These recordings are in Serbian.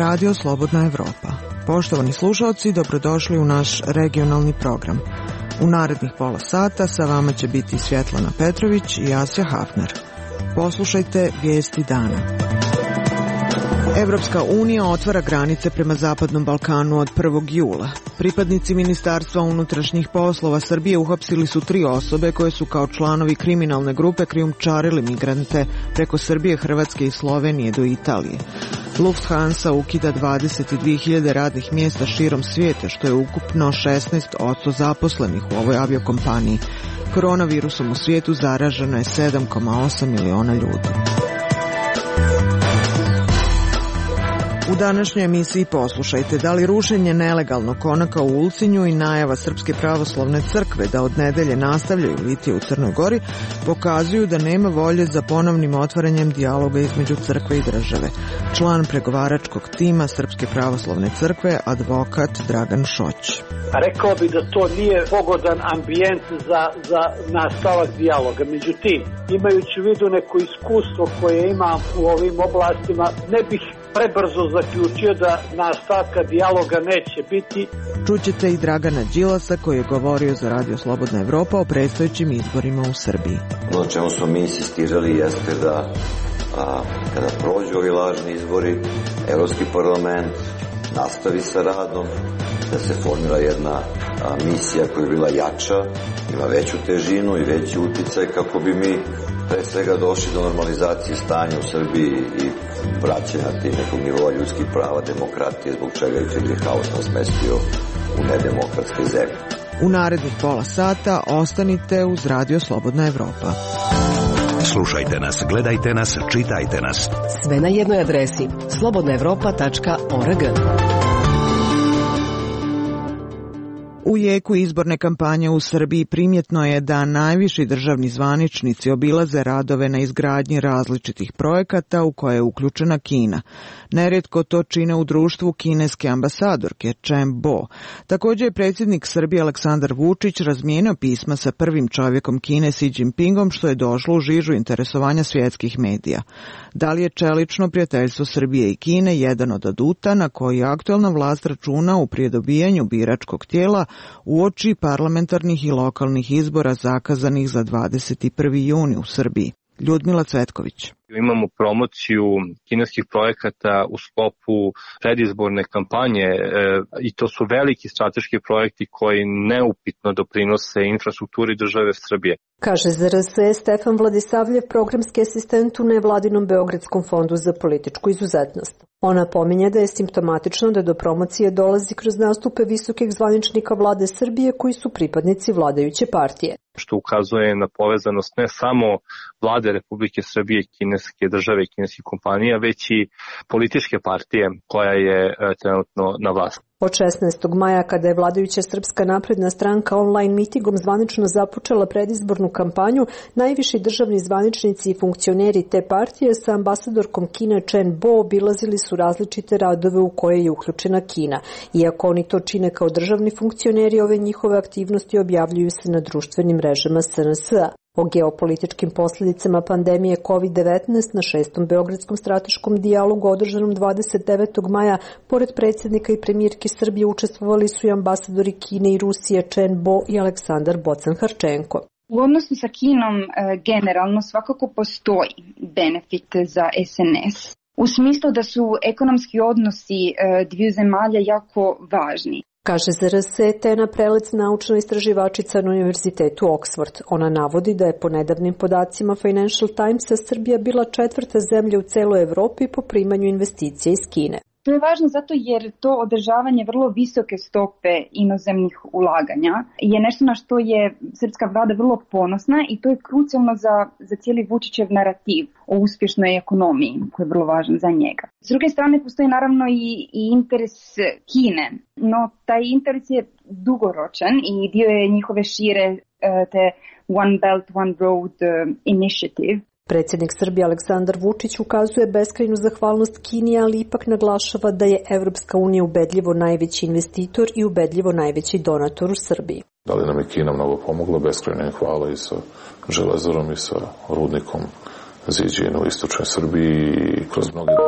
Radio Slobodna Evropa. Poštovani slušalci, dobrodošli u naš regionalni program. U narednih pola sata sa vama će biti Svjetlana Petrović i Asja Hafner. Poslušajte vijesti dana. Evropska unija otvara granice prema Zapadnom Balkanu od 1. jula. Pripadnici Ministarstva unutrašnjih poslova Srbije uhapsili su 3 osobe koje su kao članovi kriminalne grupe krijumčarili migrante preko Srbije, Hrvatske i Slovenije do Italije. Lufthansa ukida 22.000 radnih mjesta širom svijeta, što je ukupno 16% zaposlenih u ovoj aviokompaniji. Koronavirusom u svijetu zaraženo je 7,8 miliona ljudi. U današnjoj emisiji poslušajte da li rušenje nelegalnog konaka u Ulcinju i najava Srpske pravoslavne crkve da od nedelje nastavljaju litije u Crnoj Gori pokazuju da nema volje za ponovnim otvaranjem dijaloga između crkve i države. Član pregovaračkog tima Srpske pravoslavne crkve, advokat Dragan Šoć. Rekao bi da to nije pogodan ambijent za nastavak dijaloga. Međutim, imajući u vidu neko iskustvo koje imam u ovim oblastima, ne bih prebrzo zaključio da nastavka dijaloga neće biti. Čućete i Dragana Đilasa koji je govorio za Radio Slobodna Evropa o predstojećim izborima u Srbiji. Ono čemu smo mi insistirali jeste da kada prođu ovi lažni izbori, Evropski parlament nastavi sa radom, da se formira jedna misija koja je bila jača, ima veću težinu i veći uticaj kako bi mi pre svega došli do normalizacije stanja u Srbiji i vraćanja nekog nivoa ljudskih prava, demokratije, zbog čega je Friedrich Haus nas smestio u nedemokratske zemlje. U narednih pola sata ostanite uz Radio Slobodna Evropa. Slušajte nas, gledajte nas, čitajte nas. Sve na jednoj adresi slobodnaevropa.org. U jeku izborne kampanje u Srbiji primjetno je da najviši državni zvaničnici obilaze radove na izgradnji različitih projekata u koje je uključena Kina. Nerijetko to čine u društvu kineske ambasadorke Chen Bo. Također je predsjednik Srbije Aleksandar Vučić razmijenio pisma sa prvim čovjekom Kine Xi Jinpingom, što je došlo u žižu interesovanja svjetskih medija. Da li je čelično prijateljstvo Srbije i Kine jedan od aduta na koji aktualna vlast računa u prije dobijanju biračkog tijela uoči parlamentarnih i lokalnih izbora zakazanih za 21. juni u Srbiji? Ljudmila Cvetković. Imamo promociju kineskih projekata u sklopu predizborne kampanje i to su veliki strateški projekti koji neupitno doprinose infrastrukturi države Srbije. Kaže za RS Stefan Vladisavljev, programski asistent u nevladinom Beogradskom fondu za političku izuzetnost. Ona pominje da je simptomatično da do promocije dolazi kroz nastupe visokih zvaničnika vlade Srbije koji su pripadnici vladajuće partije. Što ukazuje na povezanost ne samo vlade Republike Srbije, kineske države i kineskih kompanija, već i političke partije koja je trenutno na vlasti. Od 16. maja, kada je vladajuća Srpska napredna stranka online mitingom zvanično započela predizbornu kampanju, najviši državni zvaničnici i funkcioneri te partije sa ambasadorkom Kine Chen Bo obilazili su različite radove u koje je uključena Kina. Iako oni to čine kao državni funkcioneri, ove njihove aktivnosti objavljuju se na društvenim mrežama SNS-a. O geopolitičkim posljedicama pandemije COVID-19 na 6. Beogradskom strateškom dijalogu održanom 29. maja, pored predsjednika i premijerke Srbije učestvovali su i ambasadori Kine i Rusije Chen Bo i Aleksandar Bocan-Harčenko. U odnosu sa Kinom generalno svakako postoji benefit za SNS. U smislu da su ekonomski odnosi dviju zemalja jako važni. Kaže za RS Tena Prelec, naučna istraživačica na Univerzitetu Oxford. Ona navodi da je po nedavnim podacima Financial Timesa Srbija bila 4. zemlja u celoj Evropi po primanju investicija iz Kine. To je važno zato jer to održavanje vrlo visoke stope inozemnih ulaganja je nešto na što je srpska vlada vrlo ponosna i to je krucijalno za cijeli Vučićev narativ o uspješnoj ekonomiji koji je vrlo važan za njega. S druge strane postoji naravno i interes Kine, no taj interes je dugoročan i dio je njihove šire te One Belt, One Road initiative. Predsjednik Srbije Aleksandar Vučić ukazuje beskrajnu zahvalnost Kini, ali ipak naglašava da je Evropska unija ubedljivo najveći investitor i ubedljivo najveći donator u Srbiji. Da li nam je Kina mnogo pomogla, beskrajna je hvala i sa železarom i sa rudnikom Ziđinu u istočnoj Srbiji i kroz mnoge druge projekte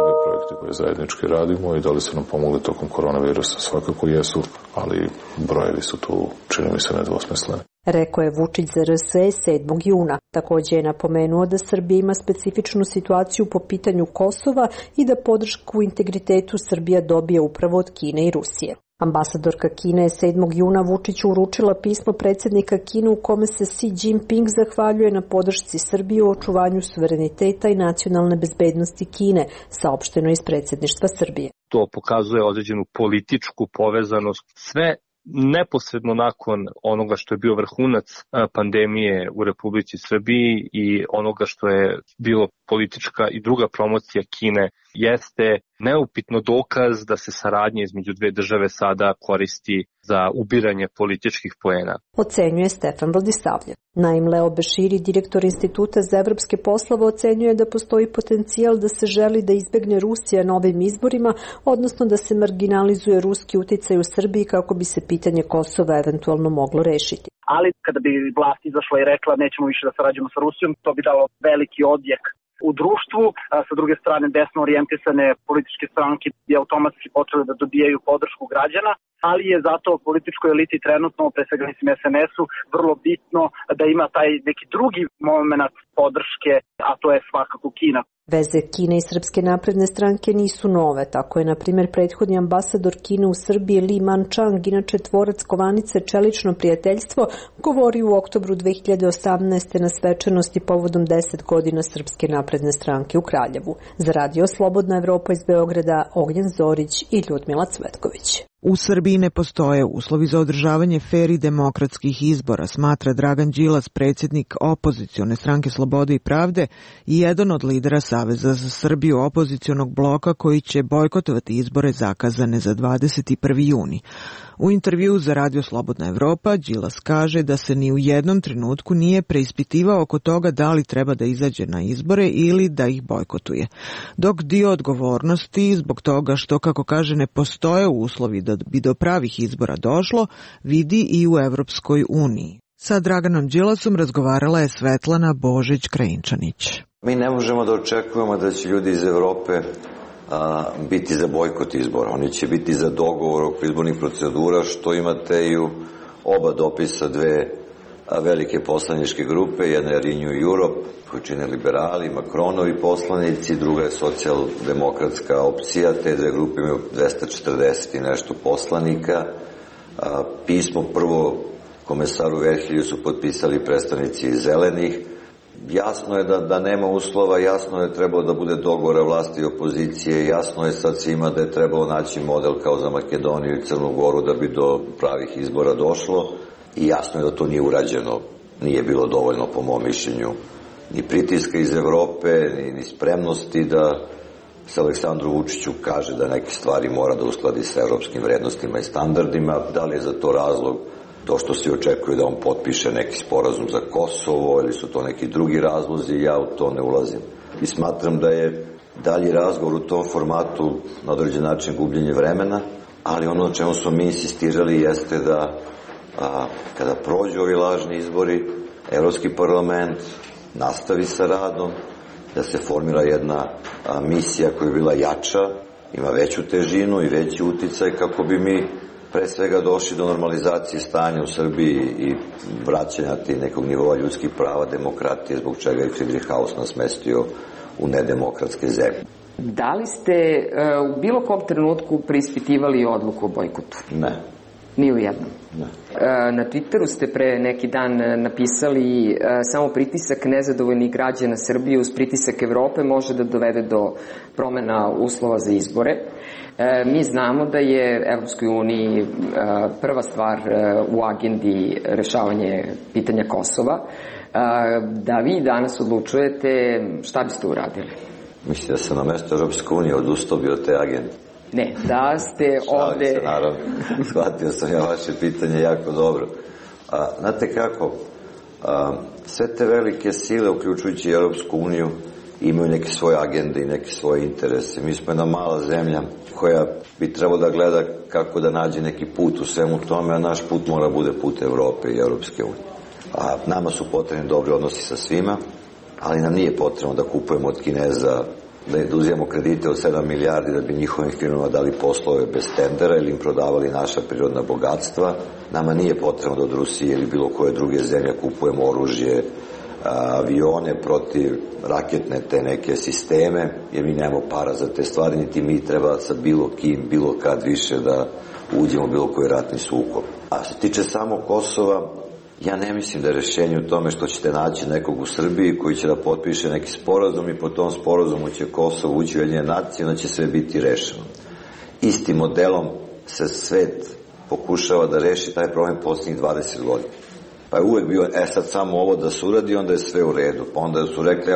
projekti koje zajednički radimo i da li su nam pomogli tokom koronavirusa? Svakako jesu, ali brojevi su tu, čini mi se, nedvosmisleni. Rekao je Vučić za RS 7. juna. Također je napomenuo da Srbija ima specifičnu situaciju po pitanju Kosova i da podršku integritetu Srbija dobije upravo od Kine i Rusije. Ambasadorka Kine je 7. juna Vučiću uručila pismo predsjednika Kine u kome se Xi Jinping zahvaljuje na podršci Srbije u očuvanju suvereniteta i nacionalne bezbednosti Kine, saopšteno iz predsjedništva Srbije. To pokazuje određenu političku povezanost. Sve neposredno nakon onoga što je bio vrhunac pandemije u Republici Srbiji i onoga što je bilo politička i druga promocija Kine, jeste neupitno dokaz da se saradnja između dve države sada koristi za ubiranje političkih poena. Ocenjuje Stefan Vladisavljev. Naim Leo Beširi, direktor Instituta za evropske poslove, ocenjuje da postoji potencijal da se želi da izbegne Rusija na ovim izborima, odnosno da se marginalizuje ruski uticaj u Srbiji kako bi se pitanje Kosova eventualno moglo rešiti. Ali kada bi vlast izašla i rekla nećemo više da sarađujemo sa Rusijom, to bi dalo veliki odjek u društvu. Sa druge strane, desno orijentisane političke stranke bi automatski počele da dobijaju podršku građana, ali je zato političkoj eliti trenutno, pre svega mislim SNS-u, vrlo bitno da ima taj neki drugi moment podrške, a to je svakako Kina. Veze Kine i Srpske napredne stranke nisu nove, tako je na primjer prethodni ambasador Kine u Srbiji Li Manchang, inače tvorac kovanice Čelično prijateljstvo, govorio u oktobru 2018. na svečanosti povodom 10 godina Srpske napredne stranke u Kraljevu. Za Radio Slobodna Evropa iz Beograda, Ognjen Zorić i Ljudmila Cvetković. U Srbiji ne postoje uslovi za održavanje fer i demokratskih izbora, smatra Dragan Đilas, predsjednik opozicione stranke Slobode i pravde i jedan od lidera Saveza za Srbiju opozicionog bloka koji će bojkotovati izbore zakazane za 21. juni. U intervjuu za Radio Slobodna Evropa Đilas kaže da se ni u jednom trenutku nije preispitivao oko toga da li treba da izađe na izbore ili da ih bojkotuje. Dok dio odgovornosti zbog toga što, kako kaže, ne postoje uslovi da bi do pravih izbora došlo, vidi i u Evropskoj uniji. Sa Draganom Đilasom razgovarala je Svetlana Božić-Krajinčanić. Mi ne možemo da očekujemo da će ljudi iz Evrope biti za bojkot izbora. Oni će biti za dogovor oko izbornih procedura, što imate i u oba dopisa dve velike poslaničke grupe. Jedna je Renew Europe, koju čine liberali, Macronovi poslanici, druga je socijaldemokratska opcija. Te dve grupe imaju 240 i nešto poslanika. Pismo prvo komesaru Verhilju su potpisali predstavnici zelenih. Jasno je da nema uslova, jasno je trebalo da bude dogovora vlasti i opozicije, jasno je sad svima da je trebalo naći model kao za Makedoniju i Crnu Goru da bi do pravih izbora došlo i jasno je da to nije urađeno, nije bilo dovoljno po mom mišljenju ni pritiska iz Evrope, ni spremnosti da se Aleksandru Vučiću kaže da neke stvari mora da uskladi sa evropskim vrednostima i standardima. Da li je za to razlog to što se očekuje da on potpiše neki sporazum za Kosovo ili su to neki drugi razlozi, ja u to ne ulazim. I smatram da je dalji razgovor u tom formatu na određen način gubljenje vremena, ali ono o čemu smo mi insistirali jeste da kada prođu ovi lažni izbori, Evropski parlament nastavi sa radom, da se formira jedna misija koja je bila jača, ima veću težinu i veći uticaj kako bi mi pre svega došli do normalizacije stanja u Srbiji i vraćanja nekog nivoa ljudskih prava, demokratije, zbog čega je Friedrichshaus nas smestio u nedemokratske zemlje. Da li ste u bilo kom trenutku preispitivali odluku o bojkotu? Ne. Ni u jednom? Ne. Na Twitteru ste pre neki dan napisali samo pritisak nezadovoljnih građana Srbije uz pritisak Evrope može da dovede do promena uslova za izbore. Mi znamo da je Evropskoj uniji prva stvar u agendi rešavanje pitanja Kosova. Da vi danas odlučujete, šta biste uradili? Mislite da sam na mesto Evropske unije odustao bi od te agende? Ne, da ste ovde... Se, naravno. Shvatio sam ja vaše pitanje jako dobro. Znate kako, sve te velike sile, uključujući Evropsku uniju, imaju neke svoje agende i neke svoje interese. Mi smo jedna mala zemlja koja bi trebalo da gleda kako da nađe neki put u svemu tome, a naš put mora bude put Evrope i Evropske unije. Nama su potrebni dobri odnosi sa svima, ali nam nije potrebno da kupujemo od Kineza da uzimamo kredite od 7 milijardi da bi njihovim firmama dali poslove bez tendera ili im prodavali naša prirodna bogatstva. Nama nije potrebno da od Rusije ili bilo koje druge zemlje kupujemo oružje, avione protiv raketne te neke sisteme, jer mi nemamo para za te stvari, niti mi treba sa bilo kim, bilo kad više da uđemo u bilo koji ratni sukob. A što se tiče samo Kosova, ja ne mislim da je rešenje u tome što ćete naći nekog u Srbiji koji će da potpiše neki sporazum i po tom sporazumu će Kosovo ući u Ujedinjene nacije, onda će sve biti rešeno. Istim modelom se svet pokušava da reši taj problem posljednjih 20 godina. Pa je uvek bio, sad samo ovo da se uradi, onda je sve u redu. Pa onda su rekli,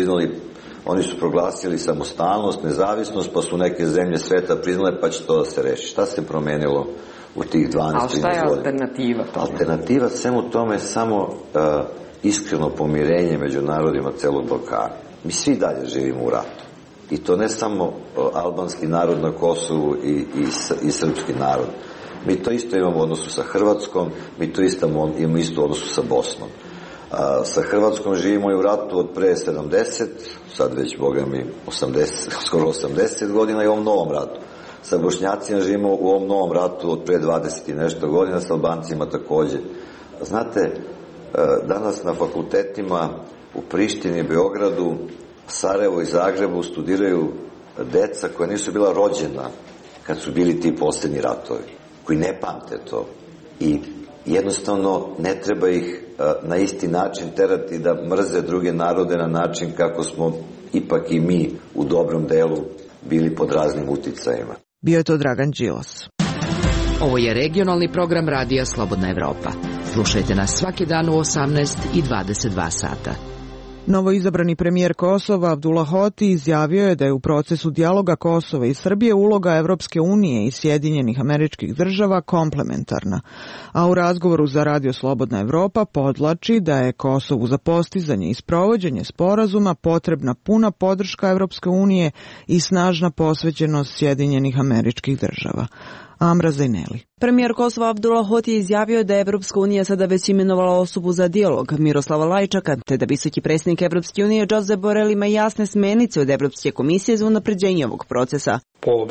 oni su proglasili samostalnost, nezavisnost, pa su neke zemlje sveta priznale, pa će to da se reši. Šta se promenilo u tih 12-13 godina? A šta je alternativa? Alternativa svemu tome je samo iskreno pomirenje među narodima celog Balkana. Mi svi dalje živimo u ratu. I to ne samo albanski narod na Kosovu i srpski narod. Mi to isto imamo u odnosu sa Hrvatskom, mi to imamo isto u odnosu sa Bosnom. Sa Hrvatskom živimo i u ratu od pre 70, sad već, boga mi, 80, skoro 80 godina i u ovom novom ratu. Sa Bošnjacima živimo u ovom novom ratu od pre 20 i nešto godina, sa Albancima takođe. Znate, danas na fakultetima u Prištini, Beogradu, Sarajevu i Zagrebu studiraju deca koja nisu bila rođena kad su bili ti poslednji ratovi, koji ne pamte to. I jednostavno ne treba ih na isti način terati da mrze druge narode na način kako smo ipak i mi u dobrom delu bili pod raznim uticajima. Bio je to Dragan Đilas. Ovo je regionalni program Radija Slobodna Evropa. Slušajte nas svaki dan u 18 i 22 sata. Novoizabrani premijer Kosova Abdullah Hoti izjavio je da je u procesu dijaloga Kosova i Srbije uloga Evropske unije i Sjedinjenih Američkih Država komplementarna, a u razgovoru za Radio Slobodna Evropa podlači da je Kosovu za postizanje i sprovođenje sporazuma potrebna puna podrška Evropske unije i snažna posvećenost Sjedinjenih Američkih Država. Amra Zajneli. Premijer Kosova Abdullah Hoti izjavio da je Evropska unija sada već imenovala osobu za dijalog, Miroslava Lajčaka, te da visoki predsjednik Evropske unije Josep Borrell ima jasne smjernice od Evropske komisije za unapređenje ovog procesa.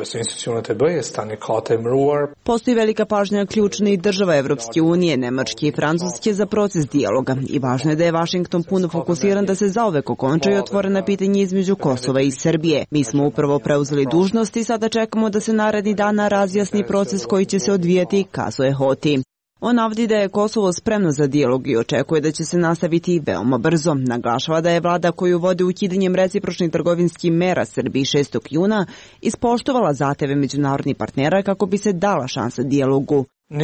Postoji velika pažnja ključnih država Evropske unije, Nemačke i Francuske za proces dijaloga i važno je da je Washington puno fokusiran da se zauvek okonča i otvorena pitanje između Kosova i Srbije. Mi smo upravo preuzeli dužnost i sada čekamo da se naredni dana razjasni proces koji će se odvijati, kazuje Hoti. On navodi da je Kosovo spremno za dijalog i očekuje da će se nastaviti veoma brzo. Naglašava da je vlada koju vode ukidanjem recipročnih trgovinskih mera Srbiji 6. juna ispoštovala zahteve međunarodnih partnera kako bi se dala šansa dijalogu.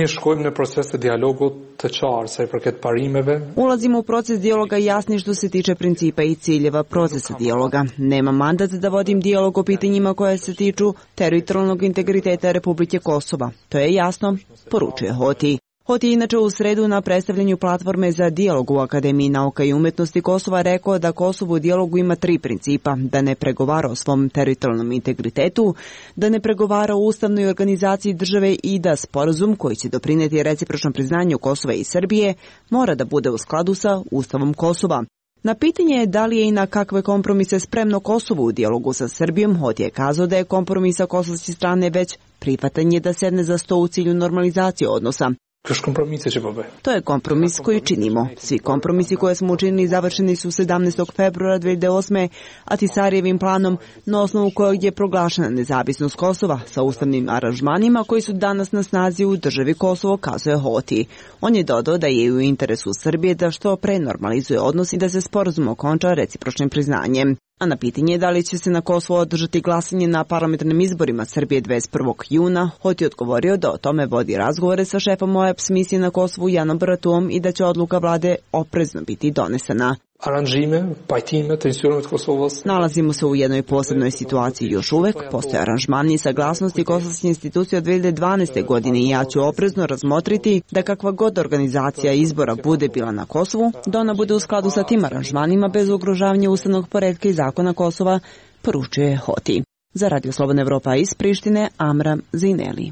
Ulazimo u proces dijaloga jasni što se tiče principa i ciljeva procesa dijaloga. Nema mandat da vodim dijalog o pitanjima koje se tiču teritorijalnog integriteta Republike Kosova. To je jasno, poručuje Hoti. Hoti je inače u sredu na predstavljanju platforme za dijalog u Akademiji nauka i umetnosti Kosova rekao da Kosovo u dijalogu ima 3 principa: da ne pregovara o svom teritorijalnom integritetu, da ne pregovara o ustavnoj organizaciji države i da sporazum koji će doprineti recipročnom priznanju Kosova i Srbije mora da bude u skladu sa Ustavom Kosova. Na pitanje je da li je i na kakve kompromise spremno Kosovo u dijalogu sa Srbijom, Hoti je kazao da je kompromis sa kosovske strane već prihvatanje da sedne za sto u cilju normalizacije odnosa. To je kompromis koji činimo. Svi kompromisi koje smo učinili završeni su 17. februara 2008. Ahtisarijevim planom, na osnovu kojeg je proglašena nezavisnost Kosova sa ustavnim aranžmanima koji su danas na snazi u državi Kosovo, kazuje Hoti. On je dodao da je u interesu Srbije da što pre normalizuje odnos i da se sporazum okonča recipročnim priznanjem. A na pitanje da li će se na Kosovo održati glasanje na parlamentarnim izborima Srbije 21. juna, Hoti je odgovorio da o tome vodi razgovore sa šefom OEBS misije na Kosovu Janom Bratuom i da će odluka vlade oprezno biti donesena. Nalazimo se u jednoj posebnoj situaciji još uvek, postoje aranžmani i saglasnosti kosovske institucije od 2012. godine i ja ću oprezno razmotriti da kakva god organizacija izbora bude bila na Kosovu, da ona bude u skladu sa tim aranžmanima bez ugrožavanja ustavnog poretka i zakona Kosova, poručuje Hoti. Za Radio Slobodna Evropa iz Prištine, Amra Zajneli.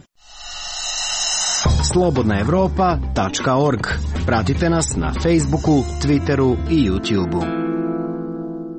slobodnaevropa.org. Pratite nas na Facebooku, Twitteru i YouTubeu.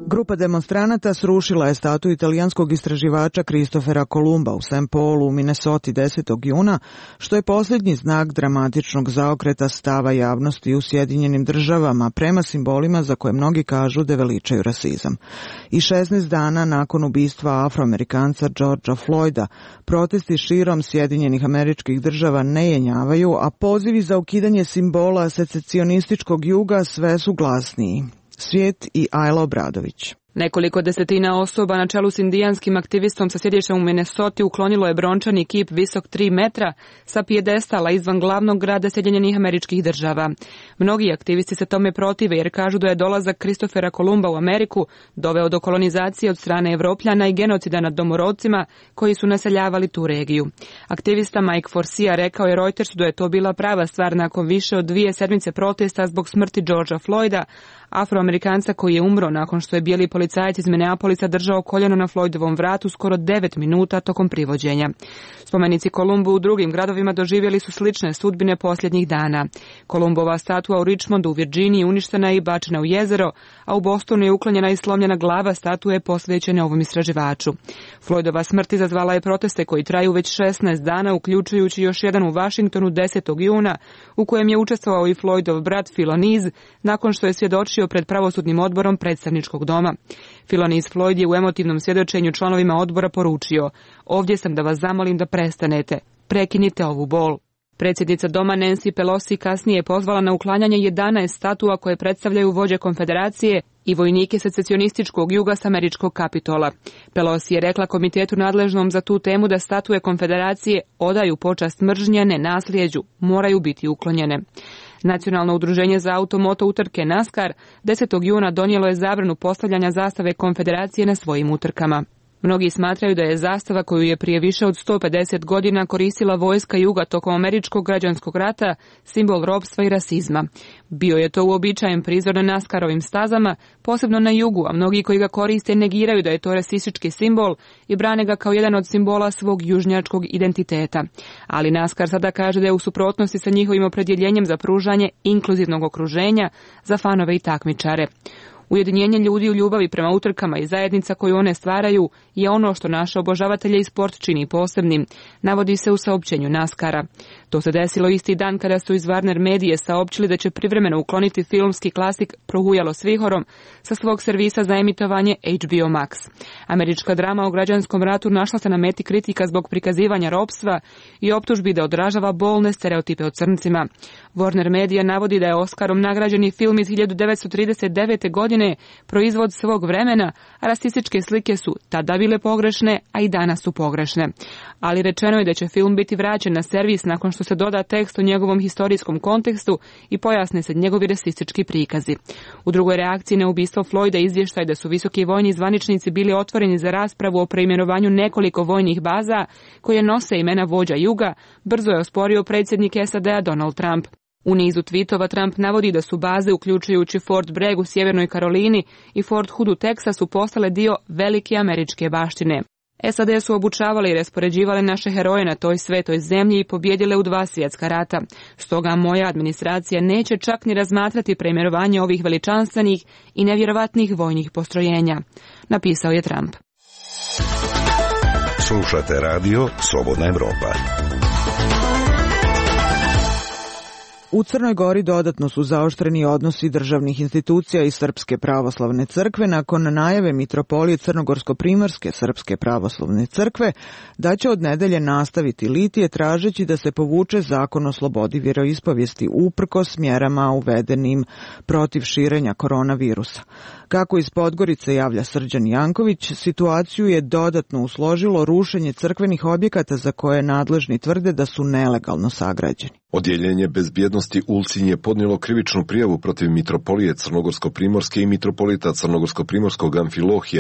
Grupa demonstranata srušila je statu italijanskog istraživača Kristofera Kolumba u St. Paulu u Minnesoti 10. juna, što je posljednji znak dramatičnog zaokreta stava javnosti u Sjedinjenim državama prema simbolima za koje mnogi kažu da veličaju rasizam. I 16 dana nakon ubistva Afroamerikanca Georgea Floyda, protesti širom Sjedinjenih Američkih Država ne jenjavaju, a pozivi za ukidanje simbola secesionističkog juga sve su glasniji. Svijet i Ajla Obradović. Nekoliko desetina osoba na čelu s indijanskim aktivistom sa sjedištem u Minnesoti uklonilo je brončani kip visok 3 metra sa pijedestala izvan glavnog grada Sjedinjenih Američkih Država. Mnogi aktivisti se tome protive jer kažu da je dolazak Kristofera Kolumba u Ameriku doveo do kolonizacije od strane Evropljana i genocida nad domorodcima koji su naseljavali tu regiju. Aktivista Mike Forcia rekao je Reutersu da je to bila prava stvar nakon više od 2 sedmice protesta zbog smrti Georgea Floyda, Afroamerikanca koji je umro nakon što je bijeli policajac iz Minneapolisa držao koljeno na Floydovom vratu skoro 9 minuta tokom privođenja. Spomenici Kolumbu u drugim gradovima doživjeli su slične sudbine posljednjih dana. Kolumbova statua u Richmondu u Virginiji uništena je i bačena u jezero, a u Bostonu je uklonjena i slomljena glava statue posvećene ovom istraživaču. Floydova smrt izazvala je proteste koji traju već 16 dana, uključujući još jedan u Washingtonu 10. juna, u kojem je učestvovao i Floydov brat Philonise, nakon što je svjedočio pred pravosudnim odborom predstavničkog doma. Philonise Floyd je u emotivnom svjedočenju članovima odbora poručio: "Ovdje sam da vas zamolim da prestanete. Prekinite ovu bol." Predsjednica doma Nancy Pelosi kasnije je pozvala na uklanjanje 11 statua koje predstavljaju vođe konfederacije i vojnike secesionističkog juga s američkog Kapitola. Pelosi je rekla komitetu nadležnom za tu temu da statue konfederacije odaju počast mržnje, ne nasljeđu, moraju biti uklonjene. Nacionalno udruženje za automoto utrke NASCAR 10. juna donijelo je zabranu postavljanja zastave konfederacije na svojim utrkama. Mnogi smatraju da je zastava koju je prije više od 150 godina koristila vojska juga tokom američkog građanskog rata simbol ropstva i rasizma. Bio je to uobičajen prizor na NASCAR-ovim stazama, posebno na jugu, a mnogi koji ga koriste negiraju da je to rasistički simbol i brane ga kao jedan od simbola svog južnjačkog identiteta. Ali NASCAR sada kaže da je u suprotnosti sa njihovim opredjeljenjem za pružanje inkluzivnog okruženja za fanove i takmičare. Ujedinjenje ljudi u ljubavi prema utrkama i zajednica koju one stvaraju je ono što naše obožavatelje i sport čini posebnim, navodi se u saopćenju NASCAR-a. To se desilo isti dan kada su iz Warner Medije saopćili da će privremeno ukloniti filmski klasik Prohujalo s vihorom sa svog servisa za emitovanje HBO Max. Američka drama o građanskom ratu našla se na meti kritika zbog prikazivanja ropstva i optužbi da odražava bolne stereotipe o crncima. Warner Media navodi da je Oskarom nagrađeni film iz 1939. godine proizvod svog vremena, a rasističke slike su tada bile pogrešne, a i danas su pogrešne. Ali rečeno je da će film biti vraćen na servis nakon što se doda tekst o njegovom historijskom kontekstu i pojasne se njegovi rasistički prikazi. U drugoj reakciji na ubistvo Floyda izvještaj da su visoki vojni zvaničnici bili otvoreni za raspravu o preimenovanju nekoliko vojnih baza koje nose imena vođa juga, brzo je osporio predsjednik SAD-a Donald Trump. U nizu tweetova Trump navodi da su baze, uključujući Fort Bragg u Sjevernoj Karolini i Fort Hood u Teksasu, postale dio velike američke baštine. SAD su obučavale i raspoređivale naše heroje na toj svetoj zemlji i pobjedile u 2 svjetska rata. Stoga moja administracija neće čak ni razmatrati preimenovanje ovih veličanstvenih i nevjerovatnih vojnih postrojenja, napisao je Trump. Slušate radio Slobodna Evropa. U Crnoj Gori dodatno su zaoštreni odnosi državnih institucija i Srpske pravoslavne crkve nakon najave mitropolije Crnogorsko-primorske Srpske pravoslavne crkve da će od nedelje nastaviti litije tražeći da se povuče zakon o slobodi vjeroispovijesti uprkos mjerama uvedenim protiv širenja koronavirusa. Kako iz Podgorice javlja Srđan Janković, situaciju je dodatno usložilo rušenje crkvenih objekata za koje nadležni tvrde da su nelegalno sagrađeni. Odjeljenje bezbjednosti Ulcinj je podnijelo krivičnu prijavu protiv mitropolije Crnogorsko-primorske i mitropolita Crnogorsko-primorskog Amfilohija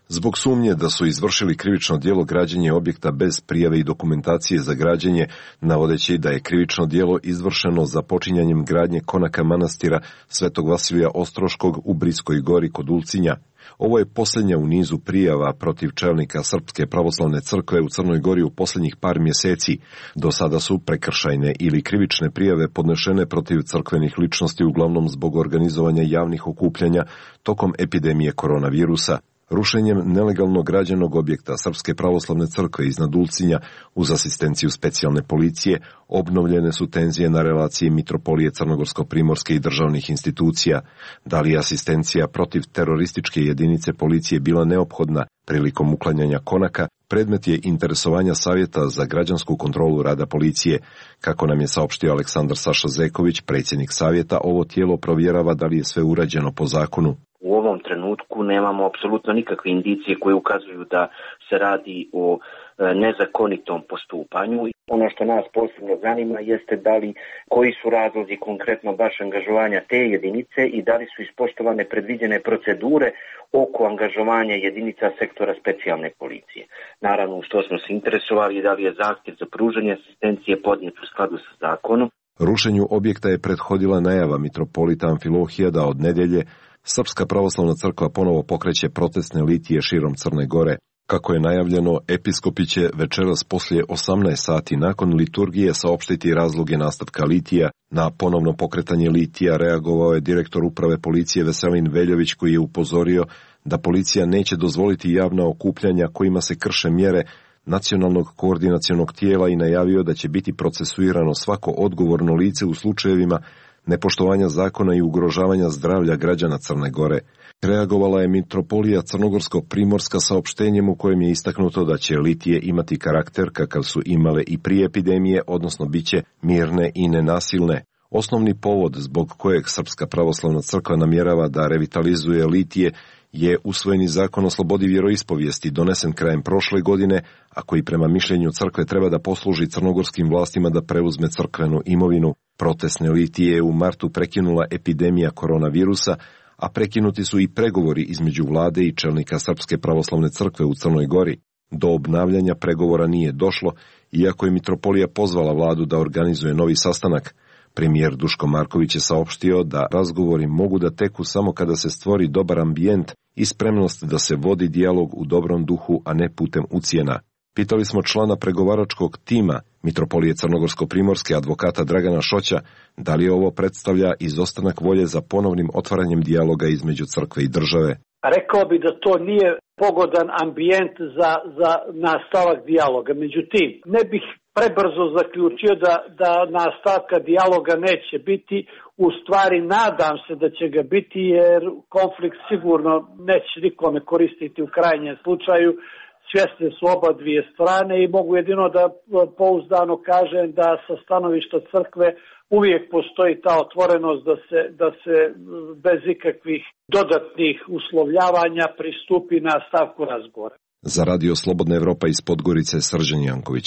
Zbog sumnje da su izvršili krivično djelo građenje objekta bez prijave i dokumentacije za građenje, navodeći da je krivično djelo izvršeno započinjanjem gradnje konaka manastira Svetog Vasilija Ostroškog u Briskoj gori kod Ulcinja. Ovo je posljednja u nizu prijava protiv čelnika Srpske pravoslavne crkve u Crnoj Gori u posljednjih par mjeseci. Do sada su prekršajne ili krivične prijave podnešene protiv crkvenih ličnosti uglavnom zbog organizovanja javnih okupljanja tokom epidemije koronavirusa. Rušenjem nelegalno građenog objekta Srpske pravoslavne crkve iznad Ulcinja uz asistenciju specijalne policije obnovljene su tenzije na relaciji Mitropolije Crnogorsko-Primorske i državnih institucija. Da li je asistencija protiv terorističke jedinice policije bila neophodna prilikom uklanjanja konaka, predmet je interesovanja Savjeta za građansku kontrolu rada policije. Kako nam je saopštio Aleksandar Saša Zeković, predsjednik Savjeta, ovo tijelo provjerava da li je sve urađeno po zakonu. U ovom trenutku nemamo apsolutno nikakve indicije koje ukazuju da se radi o nezakonitom postupanju. Ono što nas posebno zanima jeste koji su razlozi konkretno baš angažovanja te jedinice i da li su ispoštovane predviđene procedure oko angažovanja jedinica sektora specijalne policije. Naravno, što smo se interesovali da li je zahtjev za pružanje asistencije podnijet u skladu sa zakonom. Rušenju objekta je prethodila najava mitropolita Amfilohija da od nedjelje Srpska pravoslavna crkva ponovo pokreće protestne litije širom Crne Gore. Kako je najavljeno, episkopi će večeras poslije 18 sati nakon liturgije saopštiti razloge nastavka litija. Na ponovno pokretanje litija reagovao je direktor uprave policije Veselin Veljović, koji je upozorio da policija neće dozvoliti javna okupljanja kojima se krše mjere nacionalnog koordinacionog tijela i najavio da će biti procesuirano svako odgovorno lice u slučajevima nepoštovanja zakona i ugrožavanja zdravlja građana Crne Gore. Reagovala je Mitropolija Crnogorsko-Primorska saopštenjem u kojem je istaknuto da će litije imati karakter kakav su imale i prije epidemije, odnosno bit će mirne i nenasilne. Osnovni povod zbog kojeg Srpska pravoslavna crkva namjerava da revitalizuje litije je usvojeni zakon o slobodi vjeroispovijesti donesen krajem prošle godine, a koji prema mišljenju crkve treba da posluži crnogorskim vlastima da preuzme crkvenu imovinu. Protestne litije je u martu prekinula epidemija koronavirusa, a prekinuti su i pregovori između vlade i čelnika Srpske pravoslavne crkve u Crnoj Gori. Do obnavljanja pregovora nije došlo, iako je mitropolija pozvala vladu da organizuje novi sastanak. Premijer Duško Marković je saopštio da razgovori mogu da teku samo kada se stvori dobar ambijent i spremnost da se vodi dijalog u dobrom duhu, a ne putem ucjena. Pitali smo člana pregovaračkog tima Mitropolije Crnogorsko-Primorske, advokata Dragana Šoća, da li ovo predstavlja izostanak volje za ponovnim otvaranjem dijaloga između crkve i države. Rekao bi da to nije pogodan ambijent za nastavak dijaloga. Međutim, ne bih prebrzo zaključio da nastavka dijaloga neće biti. U stvari nadam se da će ga biti, jer konflikt sigurno neće nikome koristiti u krajnjem slučaju. Svjesne su oba dvije strane i mogu jedino da pouzdano kažem da sa stanovišta crkve uvijek postoji ta otvorenost da se bez ikakvih dodatnih uslovljavanja pristupi nastavku razgovora. Za Radio Slobodna Evropa iz Podgorice, Srđan Janković.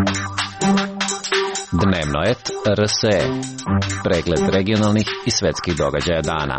Dnevno et RSE. Pregled regionalnih i svetskih događaja dana.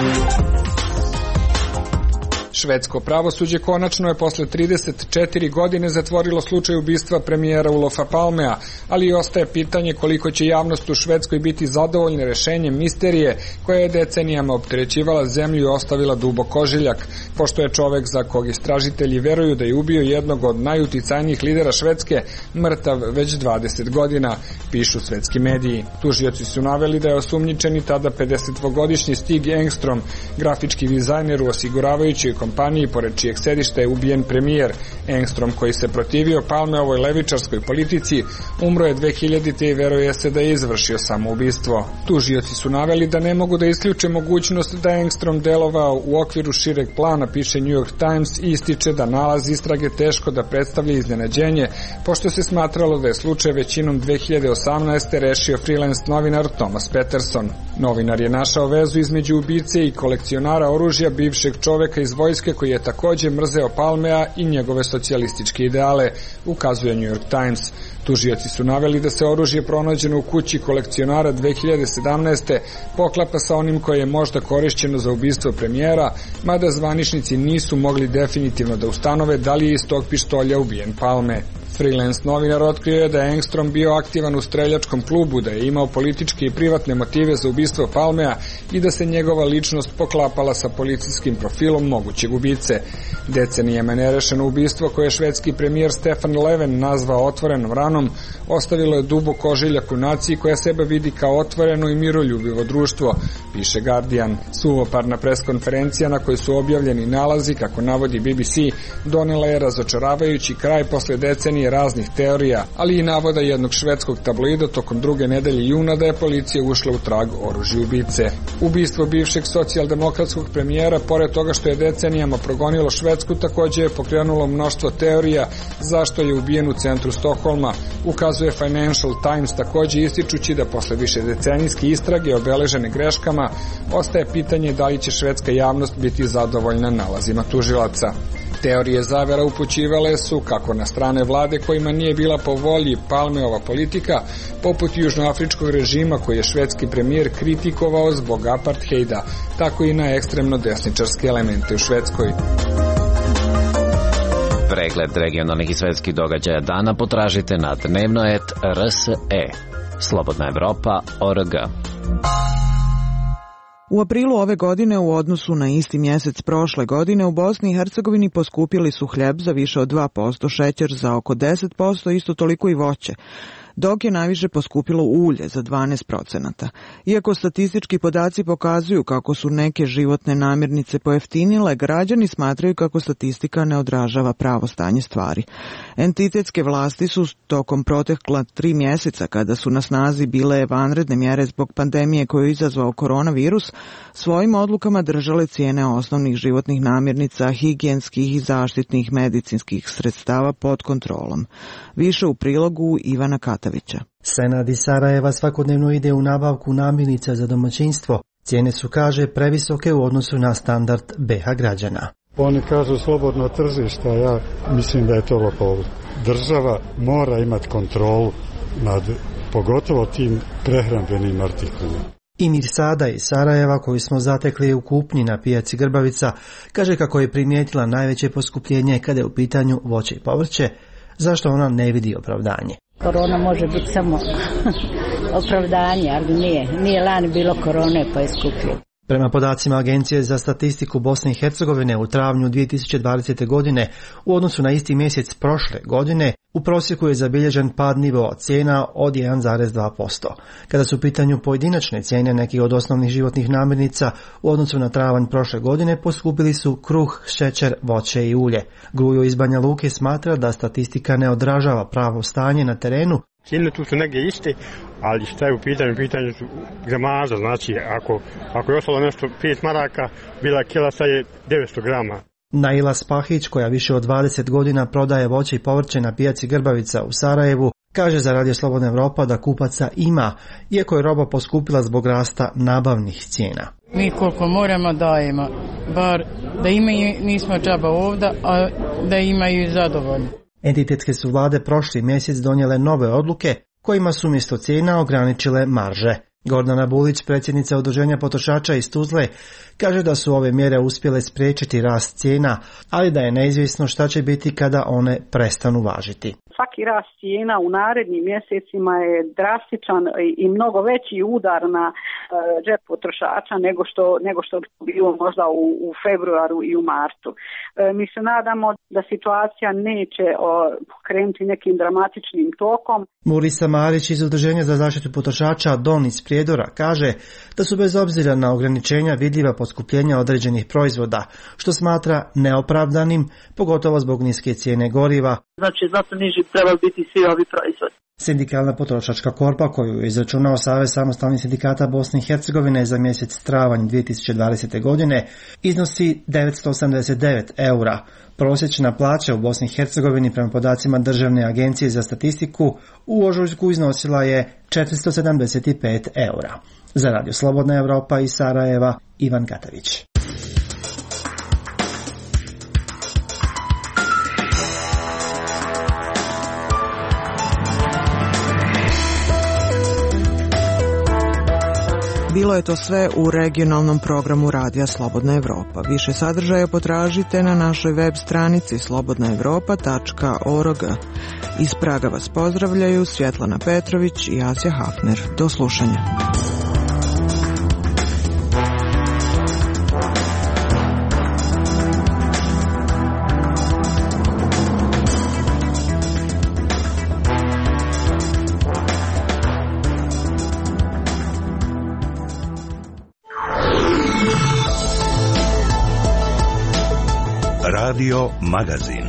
Švedsko pravosuđe konačno je posle 34 godine zatvorilo slučaj ubistva premijera Olofa Palmea, ali i ostaje pitanje koliko će javnost u Švedskoj biti zadovoljna rešenjem misterije koja je decenijama opterećivala zemlju i ostavila dubok ožiljak, pošto je čovek za kog istražitelji veruju da je ubio jednog od najuticajnijih lidera Švedske mrtav već 20 godina, pišu svetski mediji. Tužioci su naveli da je osumnjičeni tada 50-godišnji Stig Engstrom, grafički dizajner u osiguravajućoj kompaniji pored čijeg sedišta je ubijen premijer. Engstrom, koji se protivio Palmeovoj levičarskoj politici, umro je 2000. i veruje se da je izvršio samoubistvo. Tužioci su naveli da ne mogu da isključe mogućnost da je Engstrom delovao u okviru šireg plana, piše New York Times, i ističe da nalaz istrage teško da predstavlja iznenađenje, pošto se smatralo da je slučaj većinom 2018. rešio freelance novinar Thomas Peterson. Novinar je našao vezu između ubice i kolekcionara oružja, bivšeg čoveka iz vojske koji je takođe mrzeo Palmea i njegove socijalističke ideale, ukazuje New York Times. Tužioci su naveli da se oružje pronađeno u kući kolekcionara 2017. poklapa sa onim koje je možda korišćeno za ubistvo premijera, mada zvaničnici nisu mogli definitivno da ustanove da li je iz tog pištolja ubijen Palme. Freelance novinar otkrio je da je Engstrom bio aktivan u streljačkom klubu, da je imao političke i privatne motive za ubistvo Palmea i da se njegova ličnost poklapala sa policijskim profilom mogućeg ubice. Decenijama nerešeno ubistvo koje je švedski premijer Stefan Löfven nazvao otvorenom ranom ostavilo je dubok ožiljak u naciji koja sebe vidi kao otvoreno i miroljubivo društvo, piše Guardian. Suvoparna preskonferencija na kojoj su objavljeni nalazi, kako navodi BBC, donela je razočaravajući kraj posle decenije raznih teorija, ali i navoda jednog švedskog tabloida tokom 2. nedelje juna da je policija ušla u trag oružja ubice. Ubistvo bivšeg socijaldemokratskog premijera, pored toga što je decenijama progonilo Švedsku, takođe je pokrenulo mnoštvo teorija zašto je ubijen u centru Stokholma, ukazuje Financial Times, takođe ističući da posle višedecenijske istrage obeležene greškama ostaje pitanje da li će švedska javnost biti zadovoljna nalazima tužilaca. Teorije zavera upućivale su kako na strane vlade kojima nije bila po volji Palmeova politika, poput južnoafričkog režima koji je švedski premijer kritikovao zbog apartheida, tako i na ekstremno desničarske elemente u Švedskoj. Pregled regionalnih i svetskih događaja dana potražite na dnevno.rs.e. Slobodna Evropa.org. U aprilu ove godine u odnosu na isti mjesec prošle godine u Bosni i Hercegovini poskupili su hljeb za više od 2%, šećer za oko 10%, isto toliko i voće, dok je najviše poskupilo ulje za 12%. Iako statistički podaci pokazuju kako su neke životne namirnice pojeftinile, građani smatraju kako statistika ne odražava pravo stanje stvari. Entitetske vlasti su tokom protekla 3 mjeseca, kada su na snazi bile vanredne mjere zbog pandemije koju je izazvao koronavirus, svojim odlukama držale cijene osnovnih životnih namirnica, higijenskih i zaštitnih medicinskih sredstava pod kontrolom. Više u prilogu Ivana Katavića. Senad iz Sarajeva svakodnevno ide u nabavku namirnica za domaćinstvo. Cijene su, kaže, previsoke u odnosu na standard BH građana. Oni kažu slobodno tržište, a ja mislim da je to lopovluk. Država mora imati kontrolu nad pogotovo tim prehrambenim artiklima. I Mirsada iz Sarajeva, koju smo zatekli u kupnji na pijaci Grbavica, kaže kako je primijetila najveće poskupljenje kada je u pitanju voće i povrće, zašto ona ne vidi opravdanje. Korona može biti samo opravdanje, ali nije lani bilo korone pa je skuplje. Prema podacima Agencije za statistiku Bosne i Hercegovine u travnju 2020. godine u odnosu na isti mjesec prošle godine u prosjeku je zabilježen pad nivoa cijena od 1,2%. Kada su u pitanju pojedinačne cijene nekih od osnovnih životnih namirnica u odnosu na travanj prošle godine poskupili su kruh, šećer, voće i ulje. Grujo iz Banja Luke smatra da statistika ne odražava pravo stanje na terenu. Cijene tu su negdje isti, ali šta je u pitanju su gramaža, znači ako je ostalo nešto 5 maraka, bila kila sad je 900 grama. Naila Spahić, koja više od 20 godina prodaje voće i povrće na pijaci Grbavica u Sarajevu, kaže za Radio Slobodna Evropa da kupaca ima, iako je roba poskupila zbog rasta nabavnih cijena. Mi koliko moramo dajemo, bar da imaju, nismo džaba ovdje, a da imaju zadovoljni. Entitetske su vlade prošli mjesec donijele nove odluke kojima su umjesto cijena ograničile marže. Gordana Bulić, predsjednica Udruženja potrošača iz Tuzle, kaže da su ove mjere uspjele spriječiti rast cijena, ali da je neizvjesno šta će biti kada one prestanu važiti. Svaki rast cijena u narednim mjesecima je drastičan i mnogo veći udar na džep potrošača nego što bi bilo možda u februaru i u martu. Mi se nadamo da situacija neće krenuti nekim dramatičnim tokom. Murisa Marić iz Udruženja za zaštitu potrošača Don iz Prijedora kaže da su bez obzira na ograničenja vidljiva poskupljenja određenih proizvoda, što smatra neopravdanim, pogotovo zbog niske cijene goriva. Znači, zato niži trebali biti svi ovi proizvodi. Sindikalna potrošačka korpa, koju je izračunao Savez samostalnih sindikata Bosne i Hercegovine za mjesec travanj 2020. godine, iznosi 989 eura. Prosječna plaća u Bosni i Hercegovini prema podacima Državne agencije za statistiku u ožujku iznosila je 475 eura. Za Radio Slobodna Evropa iz Sarajeva, Ivan Katavić. Bilo je to sve u regionalnom programu Radija Slobodna Evropa. Više sadržaja potražite na našoj web stranici slobodnaevropa.org. Iz Praga vas pozdravljaju Svjetlana Petrović i Asja Hafner. Do slušanja. Radio Magazin.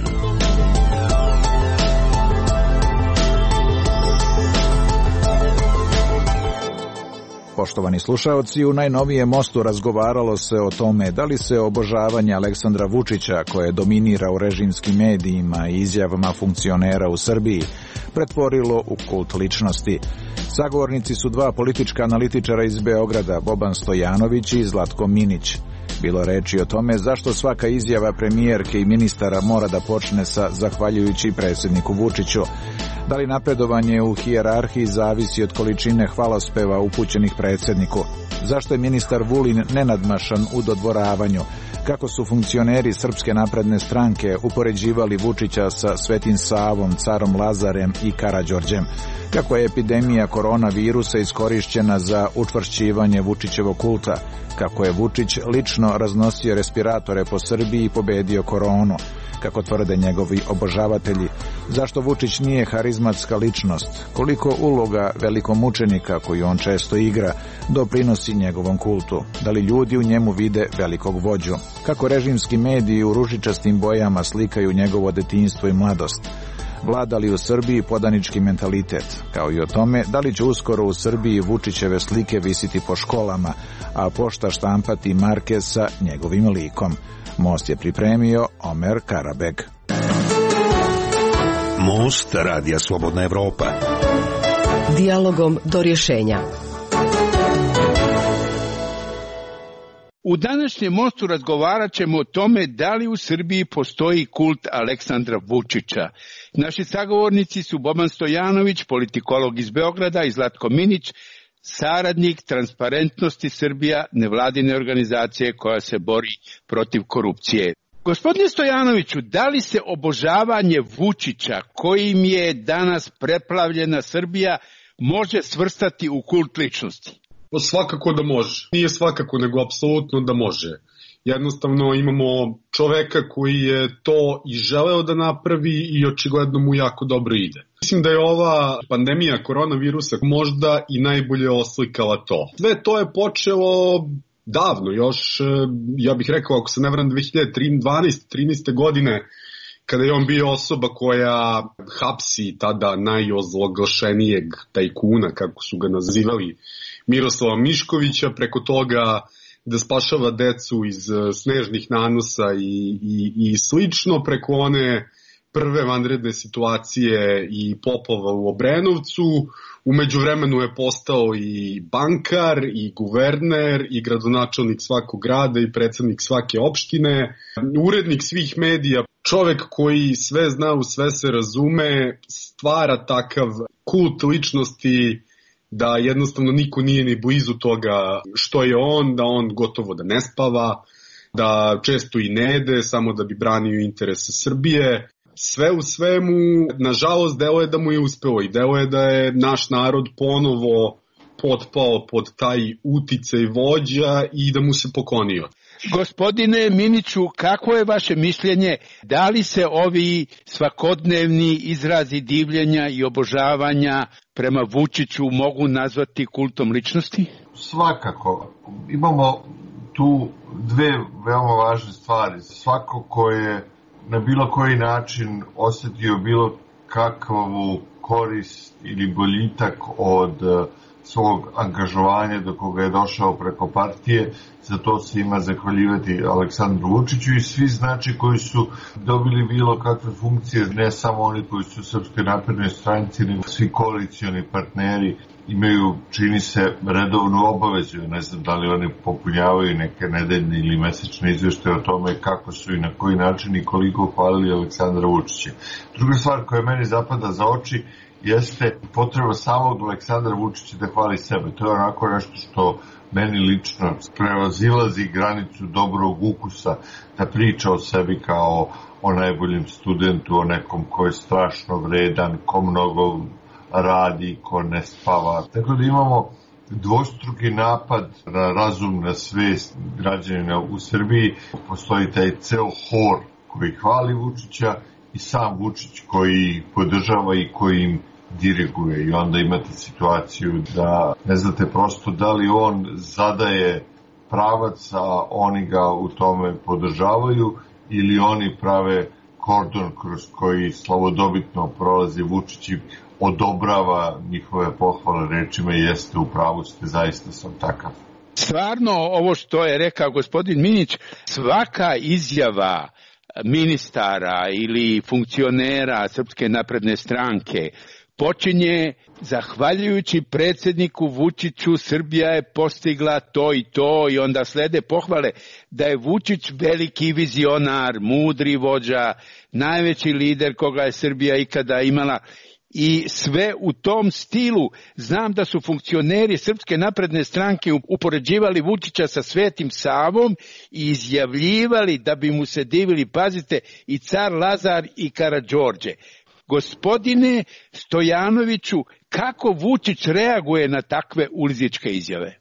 Poštovani slušaoci, u najnovijem Mostu razgovaralo se o tome da li se obožavanje Aleksandra Vučića, koje dominira u režimskim medijima i izjavama funkcionera u Srbiji, pretvorilo u kult ličnosti. Sagovornici su dva politička analitičara iz Beograda, Boban Stojanović i Zlatko Minić. Bilo reči o tome zašto svaka izjava premijerke i ministara mora da počne sa zahvaljujući predsjedniku Vučiću. Da li napredovanje u hijerarhiji zavisi od količine hvalospeva upućenih predsjedniku? Zašto je ministar Vulin nenadmašan u dodvoravanju? Kako su funkcioneri Srpske napredne stranke upoređivali Vučića sa Svetim Savom, carom Lazarem i Karađorđem? Kako je epidemija koronavirusa iskorišćena za učvršćivanje Vučićevog kulta? Kako je Vučić lično raznosio respiratore po Srbiji i pobedio koronu? Kako tvrde njegovi obožavatelji? Zašto Vučić nije harizmatska ličnost? Koliko uloga velikomučenika, koju on često igra, doprinosi njegovom kultu? Da li ljudi u njemu vide velikog vođu? Kako režimski mediji u ružičastim bojama slikaju njegovo detinjstvo i mladost? Vlada li u Srbiji podanički mentalitet? Kao i o tome da li će uskoro u Srbiji Vučićeve slike visiti po školama, a pošta štampati marke sa njegovim likom? Most je pripremio Omer Karabeg. Most Radija Slobodna Evropa. Dijalogom do rješenja. U današnjem Mostu razgovarat ćemo o tome da li u Srbiji postoji kult Aleksandra Vučića. Naši sagovornici su Boban Stojanović, politikolog iz Beograda, i Zlatko Minić, saradnik Transparentnosti Srbija, nevladine organizacije koja se bori protiv korupcije. Gospodine Stojanoviću, da li se obožavanje Vučića, kojim je danas preplavljena Srbija, može svrstati u kult ličnosti? Svakako da može. Nije svakako, nego apsolutno da može. Jednostavno imamo čoveka koji je to i želeo da napravi i očigledno mu jako dobro ide. Mislim da je ova pandemija koronavirusa možda i najbolje oslikala to. Sve to je počelo davno, još, ja bih rekao, ako se ne varam, 2012-13. godine, kada je on bio osoba koja hapsi tada najozloglašenijeg tajkuna, kako su ga nazivali, Miroslava Miškovića, preko toga da spašava decu iz snežnih nanosa i slično, preko one prve vanredne situacije i poplava u Obrenovcu. U međuvremenu je postao i bankar, i guverner, i gradonačelnik svakog grada, i predsednik svake opštine, urednik svih medija, čovek koji sve zna, u sve se razume, stvara takav kult ličnosti da jednostavno niko nije ni blizu toga što je on, da on gotovo da ne spava, da često i ne jede, samo da bi branio interese Srbije. Sve u svemu, nažalost, delo je da mu je uspeo i delo je da je naš narod ponovo potpao pod taj uticaj vođa i da mu se poklonio. Gospodine Miniću, kako je vaše mišljenje, da li se ovi svakodnevni izrazi divljenja i obožavanja prema Vučiću mogu nazvati kultom ličnosti? Svakako. Imamo tu dve veoma važne stvari. Svako ko je na bilo koji način osjetio bilo kakvu korist ili boljitak od svog angažovanja do koga je došao preko partije, za to se ima zahvaljivati Aleksandru Vučiću i svi znači koji su dobili bilo kakve funkcije, ne samo oni koji su u Srpskoj naprednoj stranci, nego svi koalicioni partneri imaju, čini se, redovnu obavezu. Ne znam da li oni popunjavaju neke nedeljne ili mesečne izveštaje o tome kako su i na koji način i koliko hvalili Aleksandra Vučića. Druga stvar koja meni zapada za oči jeste potreba samog Aleksandra Vučića da hvali sebe. To je onako nešto što meni lično prevazilazi granicu dobrog ukusa, da priča o sebi kao o najboljem studentu, o nekom ko je strašno vredan, ko mnogo radi, ko ne spava. Tako da imamo dvostruki napad na razum, na svest građanina u Srbiji. Postoji taj ceo hor koji hvali Vučića i sam Vučić koji podržava i koji im diriguje. I onda imate situaciju da ne znate prosto da li on zadaje pravac, a oni ga u tome podržavaju, ili oni prave kordon kroz koji slavodobitno prolazi Vučić i odobrava njihove pohvale rečima jeste u pravu ste, zaista sam takav. Stvarno, ovo što je rekao gospodin Minić, svaka izjava ministara ili funkcionera Srpske napredne stranke počinje zahvaljujući predsjedniku Vučiću Srbija je postigla to i onda slede pohvale da je Vučić veliki vizionar, mudri vođa, najveći lider koga je Srbija ikada imala. I sve u tom stilu. Znam da su funkcioneri Srpske napredne stranke upoređivali Vučića sa Svetim Savom i izjavljivali da bi mu se divili, pazite, i car Lazar i Karađorđe. Gospodine Stojanoviću, kako Vučić reaguje na takve ulizičke izjave?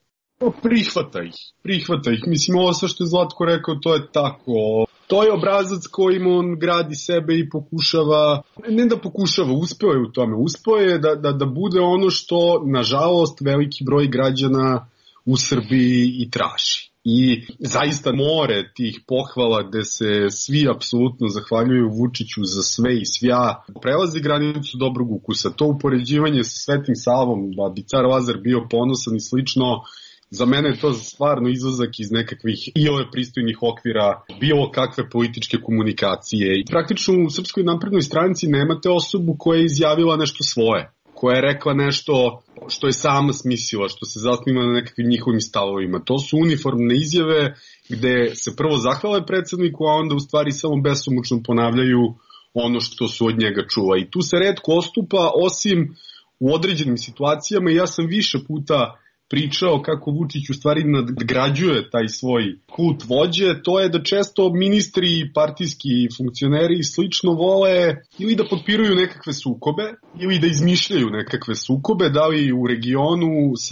Prihvata ih. Mislim, ovo sve što je Zlatko rekao, to je tako. To je obrazac kojim on gradi sebe i pokušava, ne da pokušava, uspeo je u tome. Uspeo je da bude ono što, nažalost, veliki broj građana u Srbiji i traži. I zaista more tih pohvala gde se svi apsolutno zahvaljuju Vučiću za sve i svja prelazi granicu dobrog ukusa. To upoređivanje sa Svetim Savom, da bi car Lazar bio ponosan i slično, za mene je to stvarno izlazak iz nekakvih iole pristojnih okvira bilo kakve političke komunikacije. I praktično u Srpskoj naprednoj stranci nemate osobu koja je izjavila nešto svoje, koja je rekla nešto što je sama smislila, što se zasniva na nekakvim njihovim stavovima. To su uniformne izjave gde se prvo zahvale predsjedniku, a onda u stvari samo besomučno ponavljaju ono što su od njega čula. I tu se retko ostupa, osim u određenim situacijama. Ja sam više puta pričao kako Vučić u stvari nadgrađuje taj svoj kult vođe, to je da često ministri, partijski funkcioneri i slično vole ili da potpiruju nekakve sukobe ili da izmišljaju nekakve sukobe, da li u regionu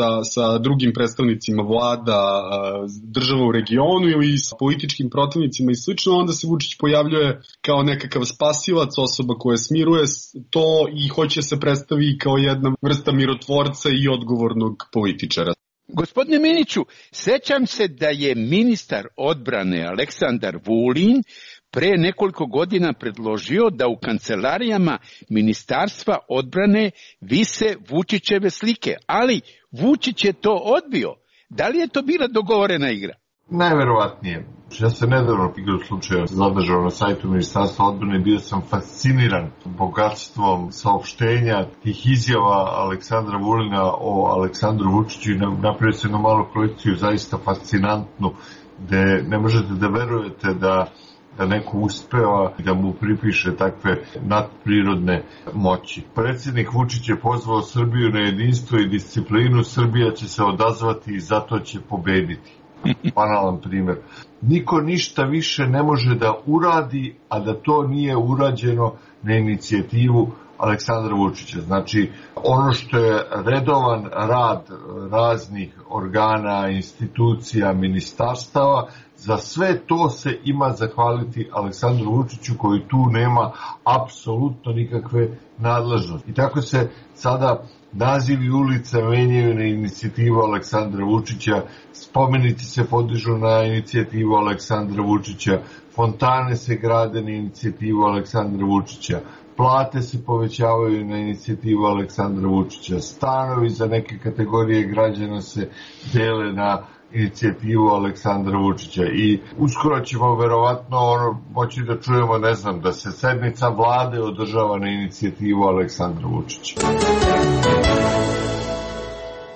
sa drugim predstavnicima vlada, država u regionu ili sa političkim protivnicima i slično, onda se Vučić pojavljuje kao nekakav spasilac, osoba koja smiruje to i hoće se predstavi kao jedna vrsta mirotvorca i odgovornog političara. Gospodine Miniću, sećam se da je ministar odbrane Aleksandar Vulin pre nekoliko godina predložio da u kancelarijama Ministarstva odbrane vise Vučićeve slike, ali Vučić je to odbio. Da li je to bila dogovorena igra? Najverovatnije. Ja sam nedavno igru slučaja zadržao na sajtu Ministarstva odbrane i bio sam fasciniran bogatstvom saopštenja tih izjava Aleksandra Vulina o Aleksandru Vučiću i napravio se jednu malu kolekciju zaista fascinantnu, gde ne možete da verujete da neko uspeva da mu pripiše takve nadprirodne moći. Predsjednik Vučić je pozvao Srbiju na jedinstvo i disciplinu, Srbija će se odazvati i zato će pobediti. Banalan primjer. Niko ništa više ne može da uradi, a da to nije urađeno na inicijativu Aleksandra Vučića. Znači, ono što je redovan rad raznih organa, institucija, ministarstava, za sve to se ima zahvaliti Aleksandru Vučiću koji tu nema apsolutno nikakve nadležnosti. I tako se sada nazivi ulica menjaju na inicijativu Aleksandra Vučića, spomenici se podižu na inicijativu Aleksandra Vučića, fontane se grade na inicijativu Aleksandra Vučića, plate se povećavaju na inicijativu Aleksandra Vučića, stanovi za neke kategorije građana se dele na inicijativu Aleksandra Vučića i uskoro ćemo verovatno moći da čujemo, ne znam, da se sednica vlade održava na inicijativu Aleksandra Vučića.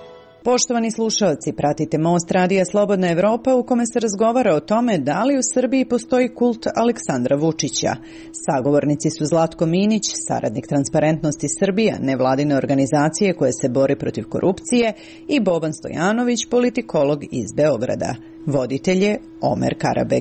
Poštovani slušalci, pratite Most radija Slobodna Evropa u kome se razgovara o tome da li u Srbiji postoji kult Aleksandra Vučića. Sagovornici su Zlatko Minić, saradnik Transparentnosti Srbija, nevladine organizacije koje se bori protiv korupcije, i Boban Stojanović, politikolog iz Beograda. Voditelj je Omer Karabeg.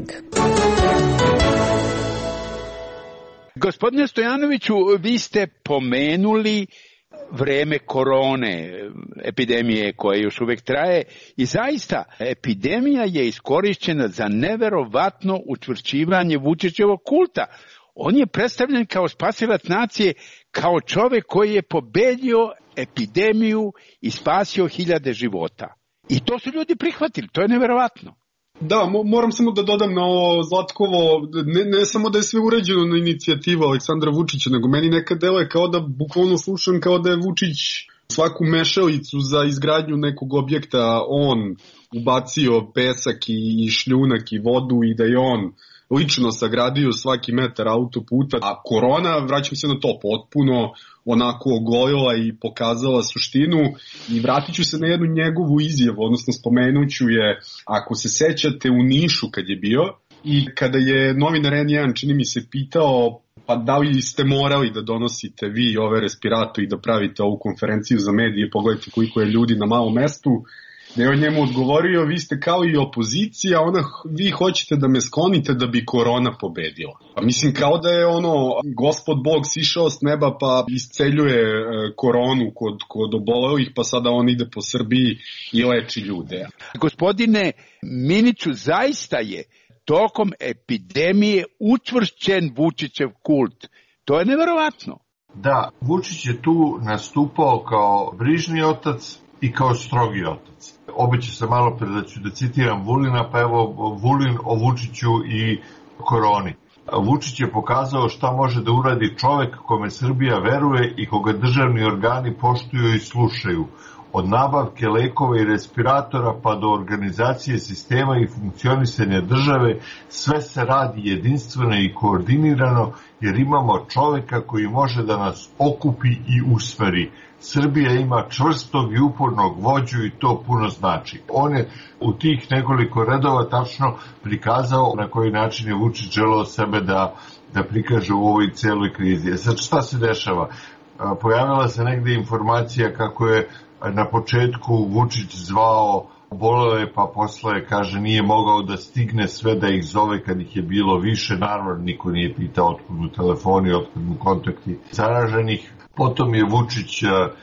Gospodine Stojanoviću, vi ste pomenuli vreme korone, epidemije koja još uvek traje, i zaista epidemija je iskorišćena za neverovatno učvršćivanje Vučićevog kulta. On je predstavljen kao spasilac nacije, kao čovek koji je pobedio epidemiju i spasio hiljade života. I to su ljudi prihvatili, to je neverovatno. Da, moram samo da dodam na ovo Zlatkovo, ne samo da je sve uređeno na inicijativu Aleksandra Vučića, nego meni nekad deluje kao da bukvalno slušam kao da je Vučić svaku mešalicu za izgradnju nekog objekta on ubacio pesak i šljunak i vodu i da je on lično sagradio svaki metar autoputa, a korona, vraćam se na to, potpuno onako ogolila i pokazala suštinu. I vratit ću se na jednu njegovu izjavu, odnosno spomenuću je, ako se sećate, u Nišu kad je bio i kada je novinar N1, čini mi se, pitao pa da li ste morali da donosite vi ove respiratori i da pravite ovu konferenciju za medije, pogledajte koliko je ljudi na malom mestu, da je on njemu odgovorio, vi ste kao i opozicija, vi hoćete da me sklonite da bi korona pobedila. Pa mislim, kao da je Gospod Bog sišao s neba pa isceljuje koronu kod obolelih, pa sada on ide po Srbiji i leči ljude. Gospodine Miniću, zaista je tokom epidemije učvršćen Vučićev kult. To je neverovatno. Da, Vučić je tu nastupao kao brižni otac i kao strogi otac. Obećao sam malo pre da ću da citiram Vulina, pa evo Vulin o Vučiću i koroni. Vučić je pokazao šta može da uradi čovek kome Srbija veruje i koga državni organi poštuju i slušaju. Od nabavke lekova i respiratora pa do organizacije sistema i funkcionisanja države, sve se radi jedinstveno i koordinirano jer imamo čoveka koji može da nas okupi i usmeri. Srbija ima čvrstog i upornog vođu i to puno znači. On je u tih nekoliko redova tačno prikazao na koji način je Vučić želeo sebe da prikaže u ovoj celoj krizi. Sad šta se dešava? Pojavila se negde informacija kako je na početku Vučić zvao obolele, pa posle kaže nije mogao da stigne sve da ih zove kad ih je bilo više. Naravno, niko nije pitao otkud mu telefoni, otkud mu kontakti zaraženih. Potom je Vučić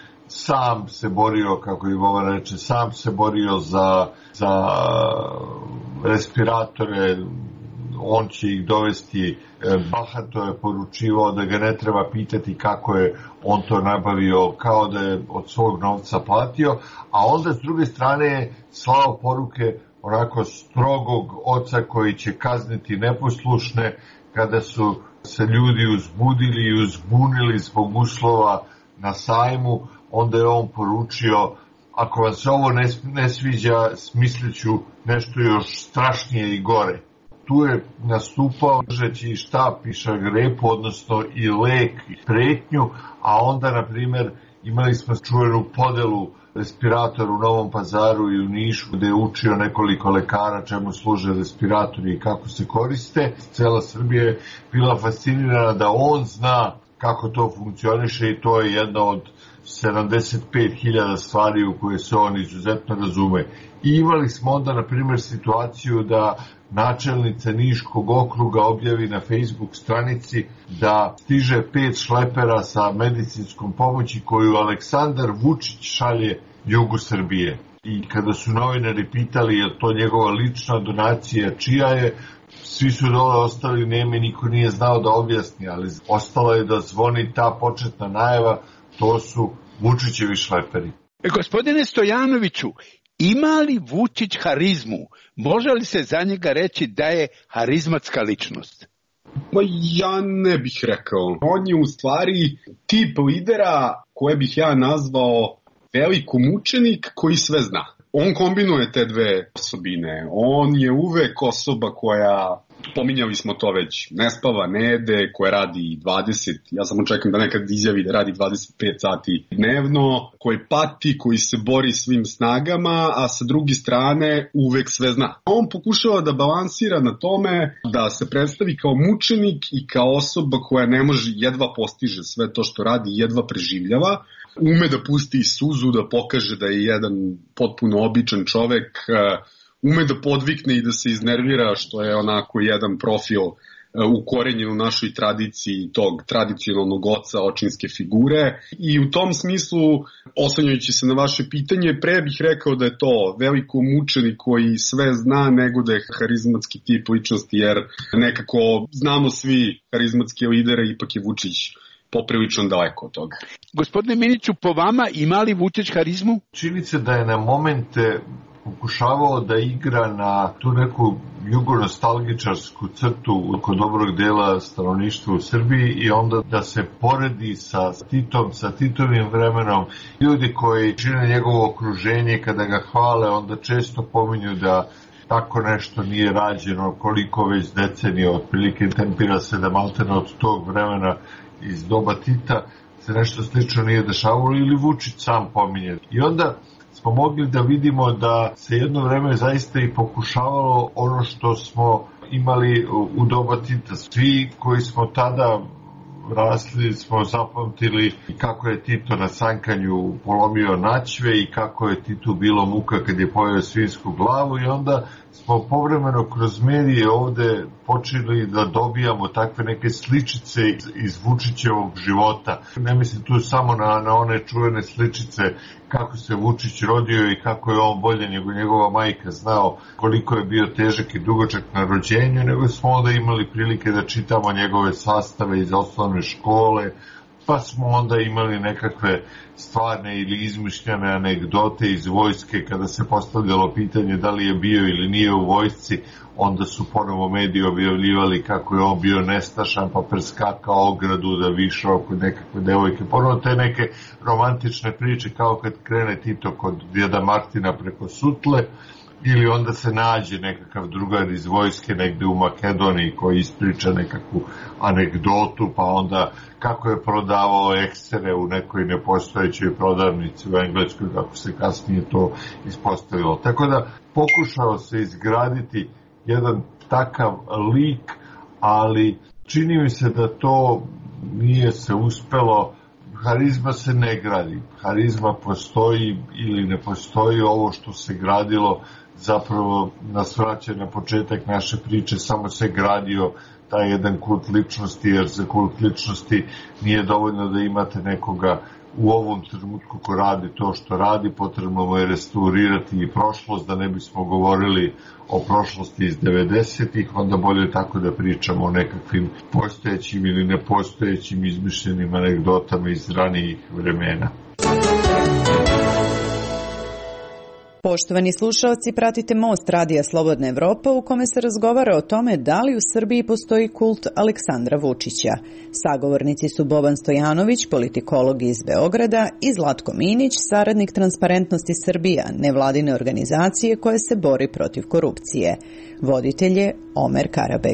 sam se borio, kako i Boban reče, sam se borio za respiratore, on će ih dovesti, bahato je poručivao da ga ne treba pitati kako je on to nabavio, kao da je od svog novca platio, a onda s druge strane je slao poruke onako strogog oca koji će kazniti neposlušne kada su se ljudi uzbudili i uzbunili zbog uslova na sajmu. Onda je on poručio, ako vam se ovo ne sviđa, smislit ću nešto još strašnije i gore. Tu je nastupao držeći štap i šargarepu, odnosno i lek i pretnju, a onda, na primjer, imali smo čuvenu podelu respiratora u Novom Pazaru i u Nišu, gde je učio nekoliko lekara čemu služe respiratori i kako se koriste. Cela Srbija je bila fascinirana da on zna kako to funkcioniše i to je jedna od 75.000 stvari u koje se on izuzetno razume. I imali smo onda, na primjer, situaciju da načelnica Niškog okruga objavi na Facebook stranici da stiže 5 šlepera sa medicinskom pomoći koju Aleksandar Vučić šalje jugu Srbije. I kada su novinari pitali je to njegova lična donacija, čija je, svi su dole ostali nemi, niko nije znao da objasni, ali ostalo je da zvoni ta početna najava, to su Vučićevi šleperi. Gospodine Stojanoviću, ima li Vučić harizmu? Može li se za njega reći da je harizmatska ličnost? Ma ja ne bih rekao. On je u stvari tip lidera koje bih ja nazvao velikomučenik koji sve zna. On kombinuje te dve osobine. On je uvek osoba koja Pominjali smo to već, ne spava, ne jede, koje radi 20, ja samo čekam da nekad izjavi da radi 25 sati dnevno, koji pati, koji se bori svim snagama, a sa druge strane uvek sve zna. On pokušava da balansira na tome da se predstavi kao mučenik i kao osoba koja ne može, jedva postiže sve to što radi, jedva preživljava, ume da pusti suzu, da pokaže da je jedan potpuno običan čovek, ume da podvikne i da se iznervira, što je onako jedan profil ukorenjen u našoj tradiciji tog tradicionalnog oca očinske figure. I u tom smislu, oslanjajući se na vaše pitanje, pre bih rekao da je to veliko mučenik koji sve zna nego da je harizmatski tip ličnosti, jer nekako znamo svi harizmatske lidere, ipak je Vučić poprilično daleko od toga. Gospodine Miniću, po vama ima li Vučić harizmu? Čini se da je na momente pokušavao da igra na tu neku jugonostalgičarsku crtu kod dobrog dela stanovništva u Srbiji i onda da se poredi sa Titom, sa Titovim vremenom. Ljudi koji čine njegovo okruženje, kada ga hvale, onda često pominju da tako nešto nije rađeno, koliko već decenija, otprilike tempira se da maltene od tog vremena iz doba Tita se nešto slično nije dešavalo, ili Vučić sam pominje. I onda smo mogli da vidimo da se jedno vreme zaista i pokušavalo ono što smo imali u doba Tita. Svi koji smo tada rasli smo zapamtili kako je Tito na sankanju polomio načve i kako je Titu bilo muka kad je pojeo svinjsku glavu, i onda smo povremeno kroz medije ovde počeli da dobijamo takve neke sličice iz Vučićevog života. Ne mislim tu samo na one čuvene sličice kako se Vučić rodio i kako je on bolje nego njegova majka znao koliko je bio težak i dugočak na rođenju, nego smo onda imali prilike da čitamo njegove sastave iz osnovne škole, pa smo onda imali nekakve stvarne ili izmišljene anegdote iz vojske. Kada se postavljalo pitanje da li je bio ili nije u vojsci, onda su ponovo mediji objavljivali kako je on bio nestašan, pa preskakao ogradu da višao kod nekakve devojke. Ponovo te neke romantične priče, kao kad krene Tito kod djeda Martina preko Sutle, ili onda se nađe nekakav drugar iz vojske negde u Makedoniji koji ispriča nekakvu anegdotu, pa onda kako je prodavao eksere u nekoj nepostojećoj prodavnici u Engleskoj, kako se kasnije to ispostavilo. Tako da pokušao se izgraditi jedan takav lik, ali čini mi se da to nije se uspelo. Harizma se ne gradi. Harizma postoji ili ne postoji. Ovo što se gradilo zapravo nas vraća na početak naše priče, samo se gradio taj jedan kult ličnosti, jer za kult ličnosti nije dovoljno da imate nekoga u ovom trenutku ko radi to što radi, potrebno mu je restaurirati i prošlost, da ne bismo govorili o prošlosti iz 90-ih, onda bolje tako da pričamo o nekakvim postojećim ili nepostojećim izmišljenim anegdotama iz ranijih vremena. Poštovani slušalci, pratite Most Radija Slobodna Evropa u kome se razgovara o tome da li u Srbiji postoji kult Aleksandra Vučića. Sagovornici su Boban Stojanović, politikolog iz Beograda, i Zlatko Minić, saradnik Transparentnosti Srbija, nevladine organizacije koja se bori protiv korupcije. Voditelj je Omer Karabeg.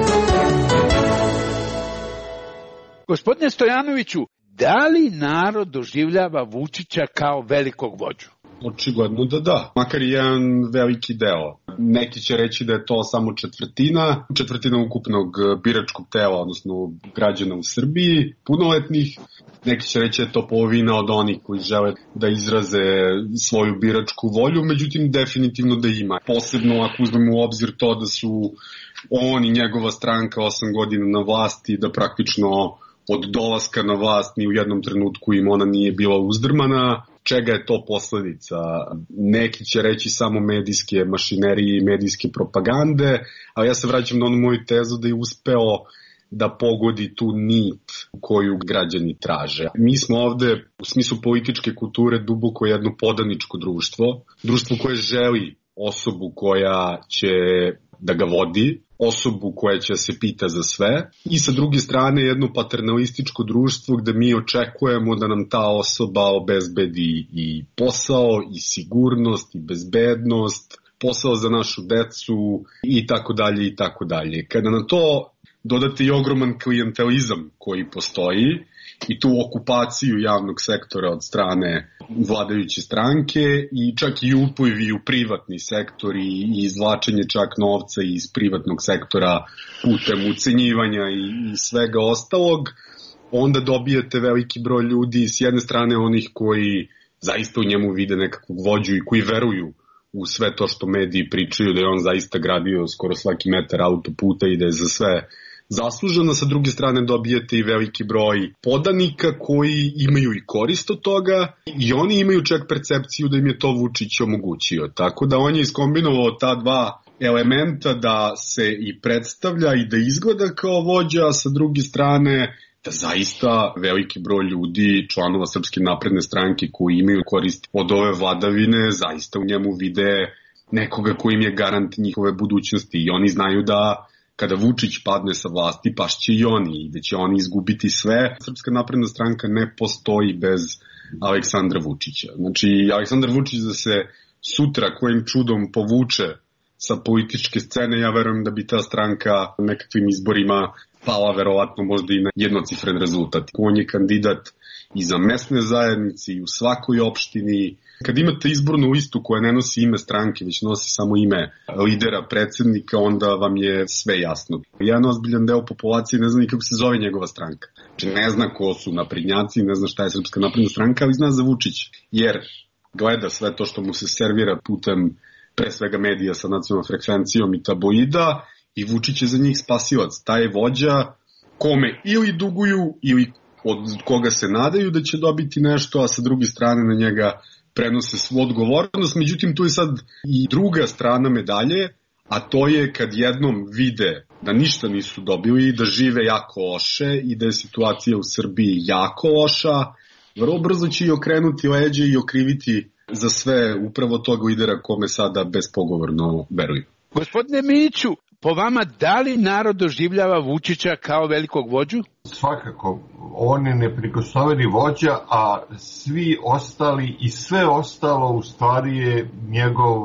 Gospodine Stojanoviću, da li narod doživljava Vučića kao velikog vođu? Očigledno da. Makar i jedan veliki deo. Neki će reći da je to samo četvrtina ukupnog biračkog tela, odnosno građana u Srbiji, punoletnih. Neki će reći da je to polovina od onih koji žele da izraze svoju biračku volju, međutim definitivno da ima. Posebno ako uzmemo u obzir to da su on i njegova stranka 8 godina na vlasti, da praktično od dolaska na vlast ni u jednom trenutku im ona nije bila uzdrmana. Čega je to posledica? Neki će reći samo medijske mašinerije i medijske propagande, ali ja se vraćam na onu moju tezu da je uspeo da pogodi tu nit koju građani traže. Mi smo ovde u smislu političke kulture duboko jedno podaničko društvo, društvo koje želi osobu koja će da ga vodi, osobu koja će se pita za sve, i sa druge strane jedno paternalističko društvo gde mi očekujemo da nam ta osoba obezbedi i posao, i sigurnost, i bezbednost, posao za našu decu i tako dalje i tako dalje. Kada na to dodate i ogroman klijentelizam koji postoji i tu okupaciju javnog sektora od strane vladajuće stranke i čak i uplivi u privatni sektor i izvlačenje čak novca iz privatnog sektora putem ucenjivanja i svega ostalog, onda dobijete veliki broj ljudi, s jedne strane onih koji zaista u njemu vide nekakvog vođu i koji veruju u sve to što mediji pričaju, da je on zaista gradio skoro svaki metar autoputa i da je za sve zasluženo. Sa druge strane dobijete i veliki broj podanika koji imaju i korist od toga i oni imaju čak percepciju da im je to Vučić omogućio. Tako da on je iskombinovao ta dva elementa da se i predstavlja i da izgleda kao vođa, a sa druge strane da zaista veliki broj ljudi, članova Srpske napredne stranke koji imaju korist od ove vladavine, zaista u njemu vide nekoga koji im je garant njihove budućnosti i oni znaju da kada Vučić padne sa vlasti, pašće i oni i da će oni izgubiti sve. Srpska napredna stranka ne postoji bez Aleksandra Vučića. Znači, Aleksandar Vučić da se sutra kojim čudom povuče sa političke scene, ja verujem da bi ta stranka nekakvim izborima pala verovatno možda i na jednocifren rezultat. On je kandidat i za mesne zajednice i u svakoj opštini. Kad imate izbornu listu koja ne nosi ime stranke, već nosi samo ime lidera, predsednika, onda vam je sve jasno. Jedan ozbiljan deo populacije ne zna ni kako se zove njegova stranka. Znači ne zna ko su naprednjaci, ne zna šta je Srpska napredna stranka, ali zna za Vučić. Jer gleda sve to što mu se servira putem pre svega medija sa nacionalnom frekvencijom i tabloida i Vučić je za njih spasilac. Taj je vođa kome ili duguju ili od koga se nadaju da će dobiti nešto, a sa druge strane na njega prenose svu odgovornost. Međutim, tu je sad i druga strana medalje, a to je kad jednom vide da ništa nisu dobili, da žive jako loše i da je situacija u Srbiji jako loša, vrlo brzo će i okrenuti leđe i okriviti za sve upravo tog lidera kome sada bespogovorno veruju. Gospodine Miniću, po vama, da li narod doživljava Vučića kao velikog vođu? Svakako, on je neprikosnoveni vođa, a svi ostali i sve ostalo u stvari je njegov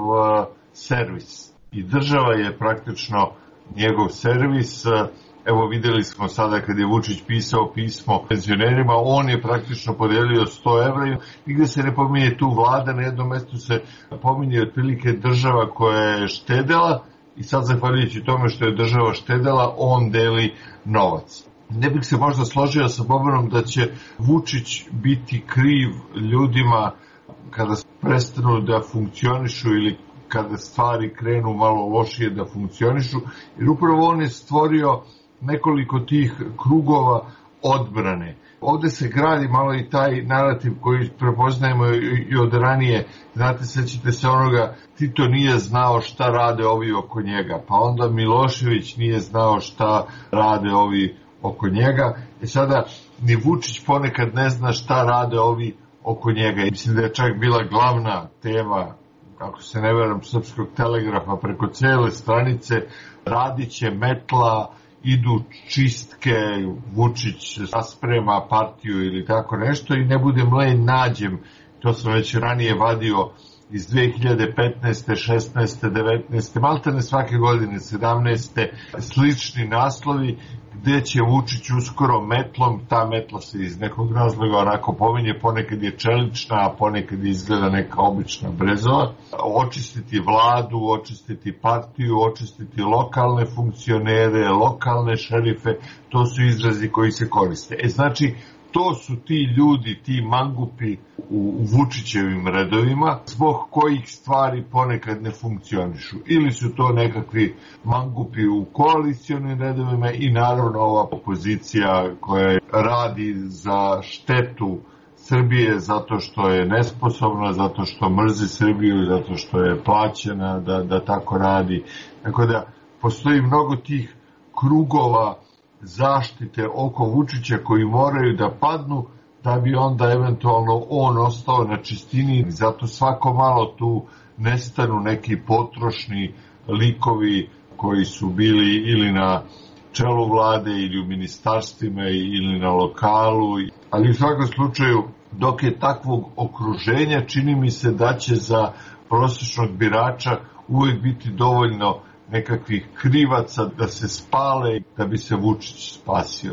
servis. I država je praktično njegov servis. Evo videli smo sada kad je Vučić pisao pismo penzionerima, on je praktično podelio 100 evra. Nigde se ne pominje tu vlada, na jednom mestu se pominje otprilike država koja je štedela i sad zahvaljujući tome što je država štedela, on deli novac. Ne bih se možda složio sa Bobanom da će Vučić biti kriv ljudima kada prestanu da funkcionišu ili kada stvari krenu malo lošije da funkcionišu, jer upravo on je stvorio nekoliko tih krugova odbrane. Ovde se gradi malo i taj narativ koji prepoznajemo i od ranije. Znate, sećate se onoga, Tito nije znao šta rade ovi oko njega, pa onda Milošević nije znao šta rade ovi oko njega. Sada ni Vučić ponekad ne zna šta rade ovi oko njega. Mislim da je čak bila glavna tema, ako se ne veram, Srpskog telegrafa preko cele stranice, radiće metla, idu čistke, Vučić rasprema partiju ili tako nešto i ne budem lenj nađem, to sam već ranije vadio iz 2015. 16. 19. maltene svake godine 17. slični naslovi gde će Vučić uskoro metlom, ta metla se iz nekog razloga onako pominje, ponekad je čelična, a ponekad izgleda neka obična brezova, očistiti vladu, očistiti partiju, očistiti lokalne funkcionere, lokalne šerife, to su izrazi koji se koriste. Znači, to su ti ljudi, ti mangupi u Vučićevim redovima, zbog kojih stvari ponekad ne funkcionišu. Ili su to nekakvi mangupi u koalicionim redovima i naravno ova opozicija koja radi za štetu Srbije zato što je nesposobna, zato što mrzi Srbiju, zato što je plaćena da tako radi. Tako da postoji mnogo tih krugova zaštite oko Vučića koji moraju da padnu da bi onda eventualno on ostao na čistini. Zato svako malo tu nestanu neki potrošni likovi koji su bili ili na čelu vlade ili u ministarstvima ili na lokalu. Ali u svakom slučaju, dok je takvog okruženja, čini mi se da će za prosječnog birača uvijek biti dovoljno nekakvih krivaca da se spale da bi se Vučić spasio.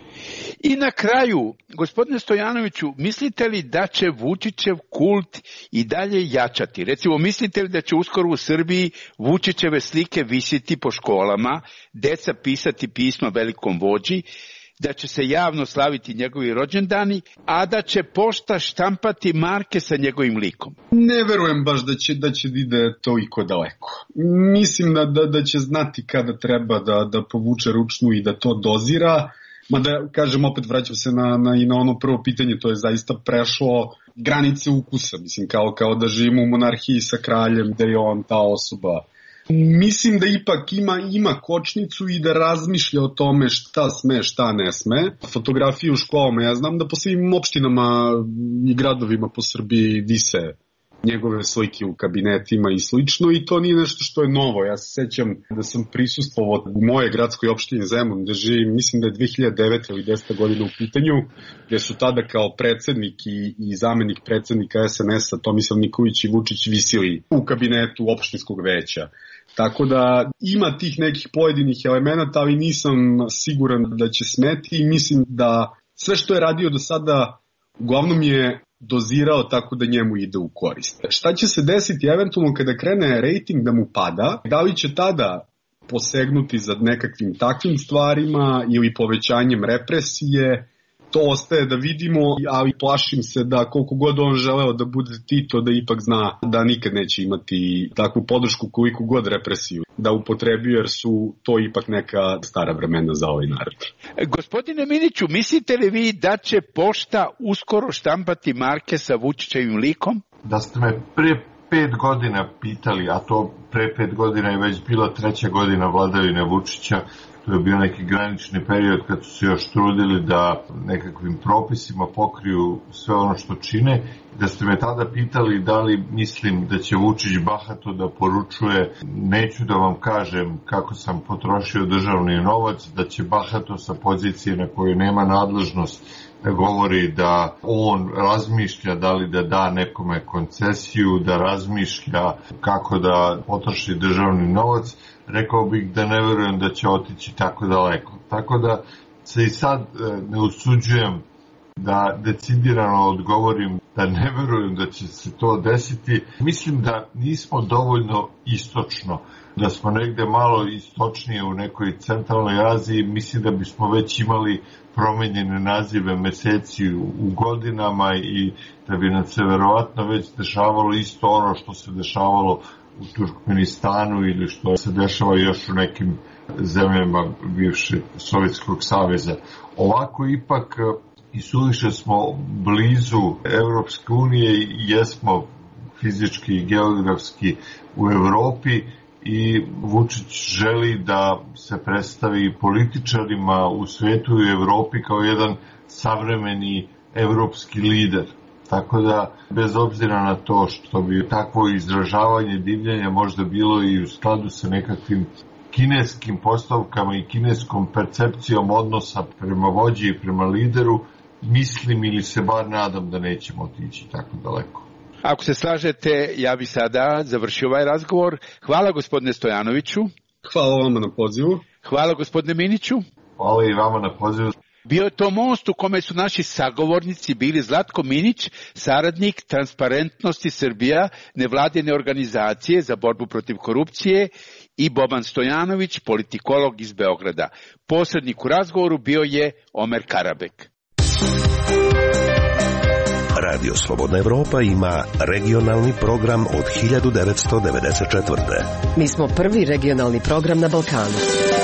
I na kraju, gospodine Stojanoviću, mislite li da će Vučićev kult i dalje jačati? Recimo, mislite li da će uskoro u Srbiji Vučićeve slike visiti po školama, deca pisati pisma velikom vođi, da će se javno slaviti njegovi rođendani, a da će pošta štampati marke sa njegovim likom? Ne verujem baš da će ide toliko daleko. Mislim da će znati kada treba da povuče ručnu i da to dozira. Mada, kažem, opet vraćam se i na ono prvo pitanje, to je zaista prešlo granice ukusa, mislim, kao da živimo u monarhiji sa kraljem, da je on ta osoba. Mislim da ipak ima kočnicu i da razmišlja o tome šta sme, šta ne sme. Fotografije u školama, ja znam da po svim opštinama i gradovima po Srbiji vise njegove slike u kabinetima i slično, i to nije nešto što je novo. Ja se sećam da sam prisustvovao u moje gradskoj opštini Zemun, gde živim, mislim da je 2009. ili 10. godina u pitanju, gde su tada kao predsednik i zamenik predsednika SNS-a Tomislav Nikolić i Vučić visili u kabinetu opštinskog veća. Tako da ima tih nekih pojedinih elemenata, ali nisam siguran da će smeti, i mislim da sve što je radio do sada uglavnom je dozirao tako da njemu ide u korist. Šta će se desiti eventualno kada krene rejting da mu pada? Da li će tada posegnuti za nekakvim takvim stvarima ili povećanjem represije? To ostaje da vidimo, ali plašim se da koliko god on želeo da bude Tito, da ipak zna da nikad neće imati takvu podršku koliko god represiju da upotrebio, jer su to ipak neka stara vremena za ovaj narod. Gospodine Miniću, mislite li vi da će pošta uskoro štampati marke sa Vučićevim likom? Da ste me prije 5 godina pitali, a to pre 5 godina je već bila 3. godina vladavine Vučića, to je bio neki granični period kad su se još trudili da nekakvim propisima pokriju sve ono što čine. Da ste me tada pitali da li mislim da će Vučić bahato da poručuje, neću da vam kažem kako sam potrošio državni novac, da će bahato sa pozicije na kojoj nema nadležnost da govori da on razmišlja da li da da nekome koncesiju, da razmišlja kako da potroši državni novac, rekao bih da ne verujem da će otići tako daleko. Tako da se i sad ne usuđujem da decidirano odgovorim da ne verujem da će se to desiti. Mislim da nismo dovoljno istočno, da smo negde malo istočnije u nekoj centralnoj Aziji. Mislim da bismo već imali promenjene nazive meseci u godinama i da bi nam se verovatno već dešavalo isto ono što se dešavalo u Turkmenistanu ili što se dešava još u nekim zemljama bivšeg Sovjetskog saveza. Ovako ipak i suviše smo blizu Evropske unije i jesmo fizički i geografski u Evropi, i Vučić želi da se predstavi političarima u svetu i Evropi kao jedan savremeni evropski lider. Tako da, bez obzira na to što bi takvo izražavanje divljenja možda bilo i u skladu sa nekakvim kineskim postavkama i kineskom percepcijom odnosa prema vođi i prema lideru, mislim ili se bar nadam da nećemo otići tako daleko. Ako se slažete, ja bih sada završio ovaj razgovor. Hvala gospodine Stojanoviću. Hvala vama na pozivu. Hvala gospodine Miniću. Hvala i vama na pozivu. Bio je to most u kome su naši sagovornici bili Zlatko Minić, saradnik Transparentnosti Srbija, nevladine organizacije za borbu protiv korupcije, i Boban Stojanović, politikolog iz Beograda. Posrednik u razgovoru bio je Omer Karabek. Radio Slobodna Evropa ima regionalni program od 1994. Mi smo prvi regionalni program na Balkanu.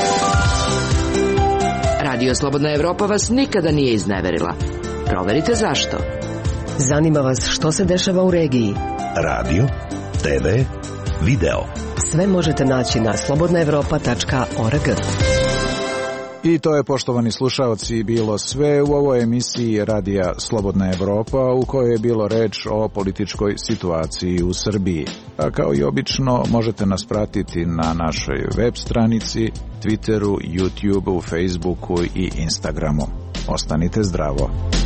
Radio Slobodna Evropa vas nikada nije izneverila. Proverite zašto. Zanima vas što se dešava u regiji. Radio, TV, video. Sve možete naći na slobodnaevropa.org. I to je, poštovani slušaoci, bilo sve u ovoj emisiji Radija Slobodna Evropa, u kojoj je bilo reč o političkoj situaciji u Srbiji. A kao i obično, možete nas pratiti na našoj web stranici, Twitteru, YouTubeu, Facebooku i Instagramu. Ostanite zdravo.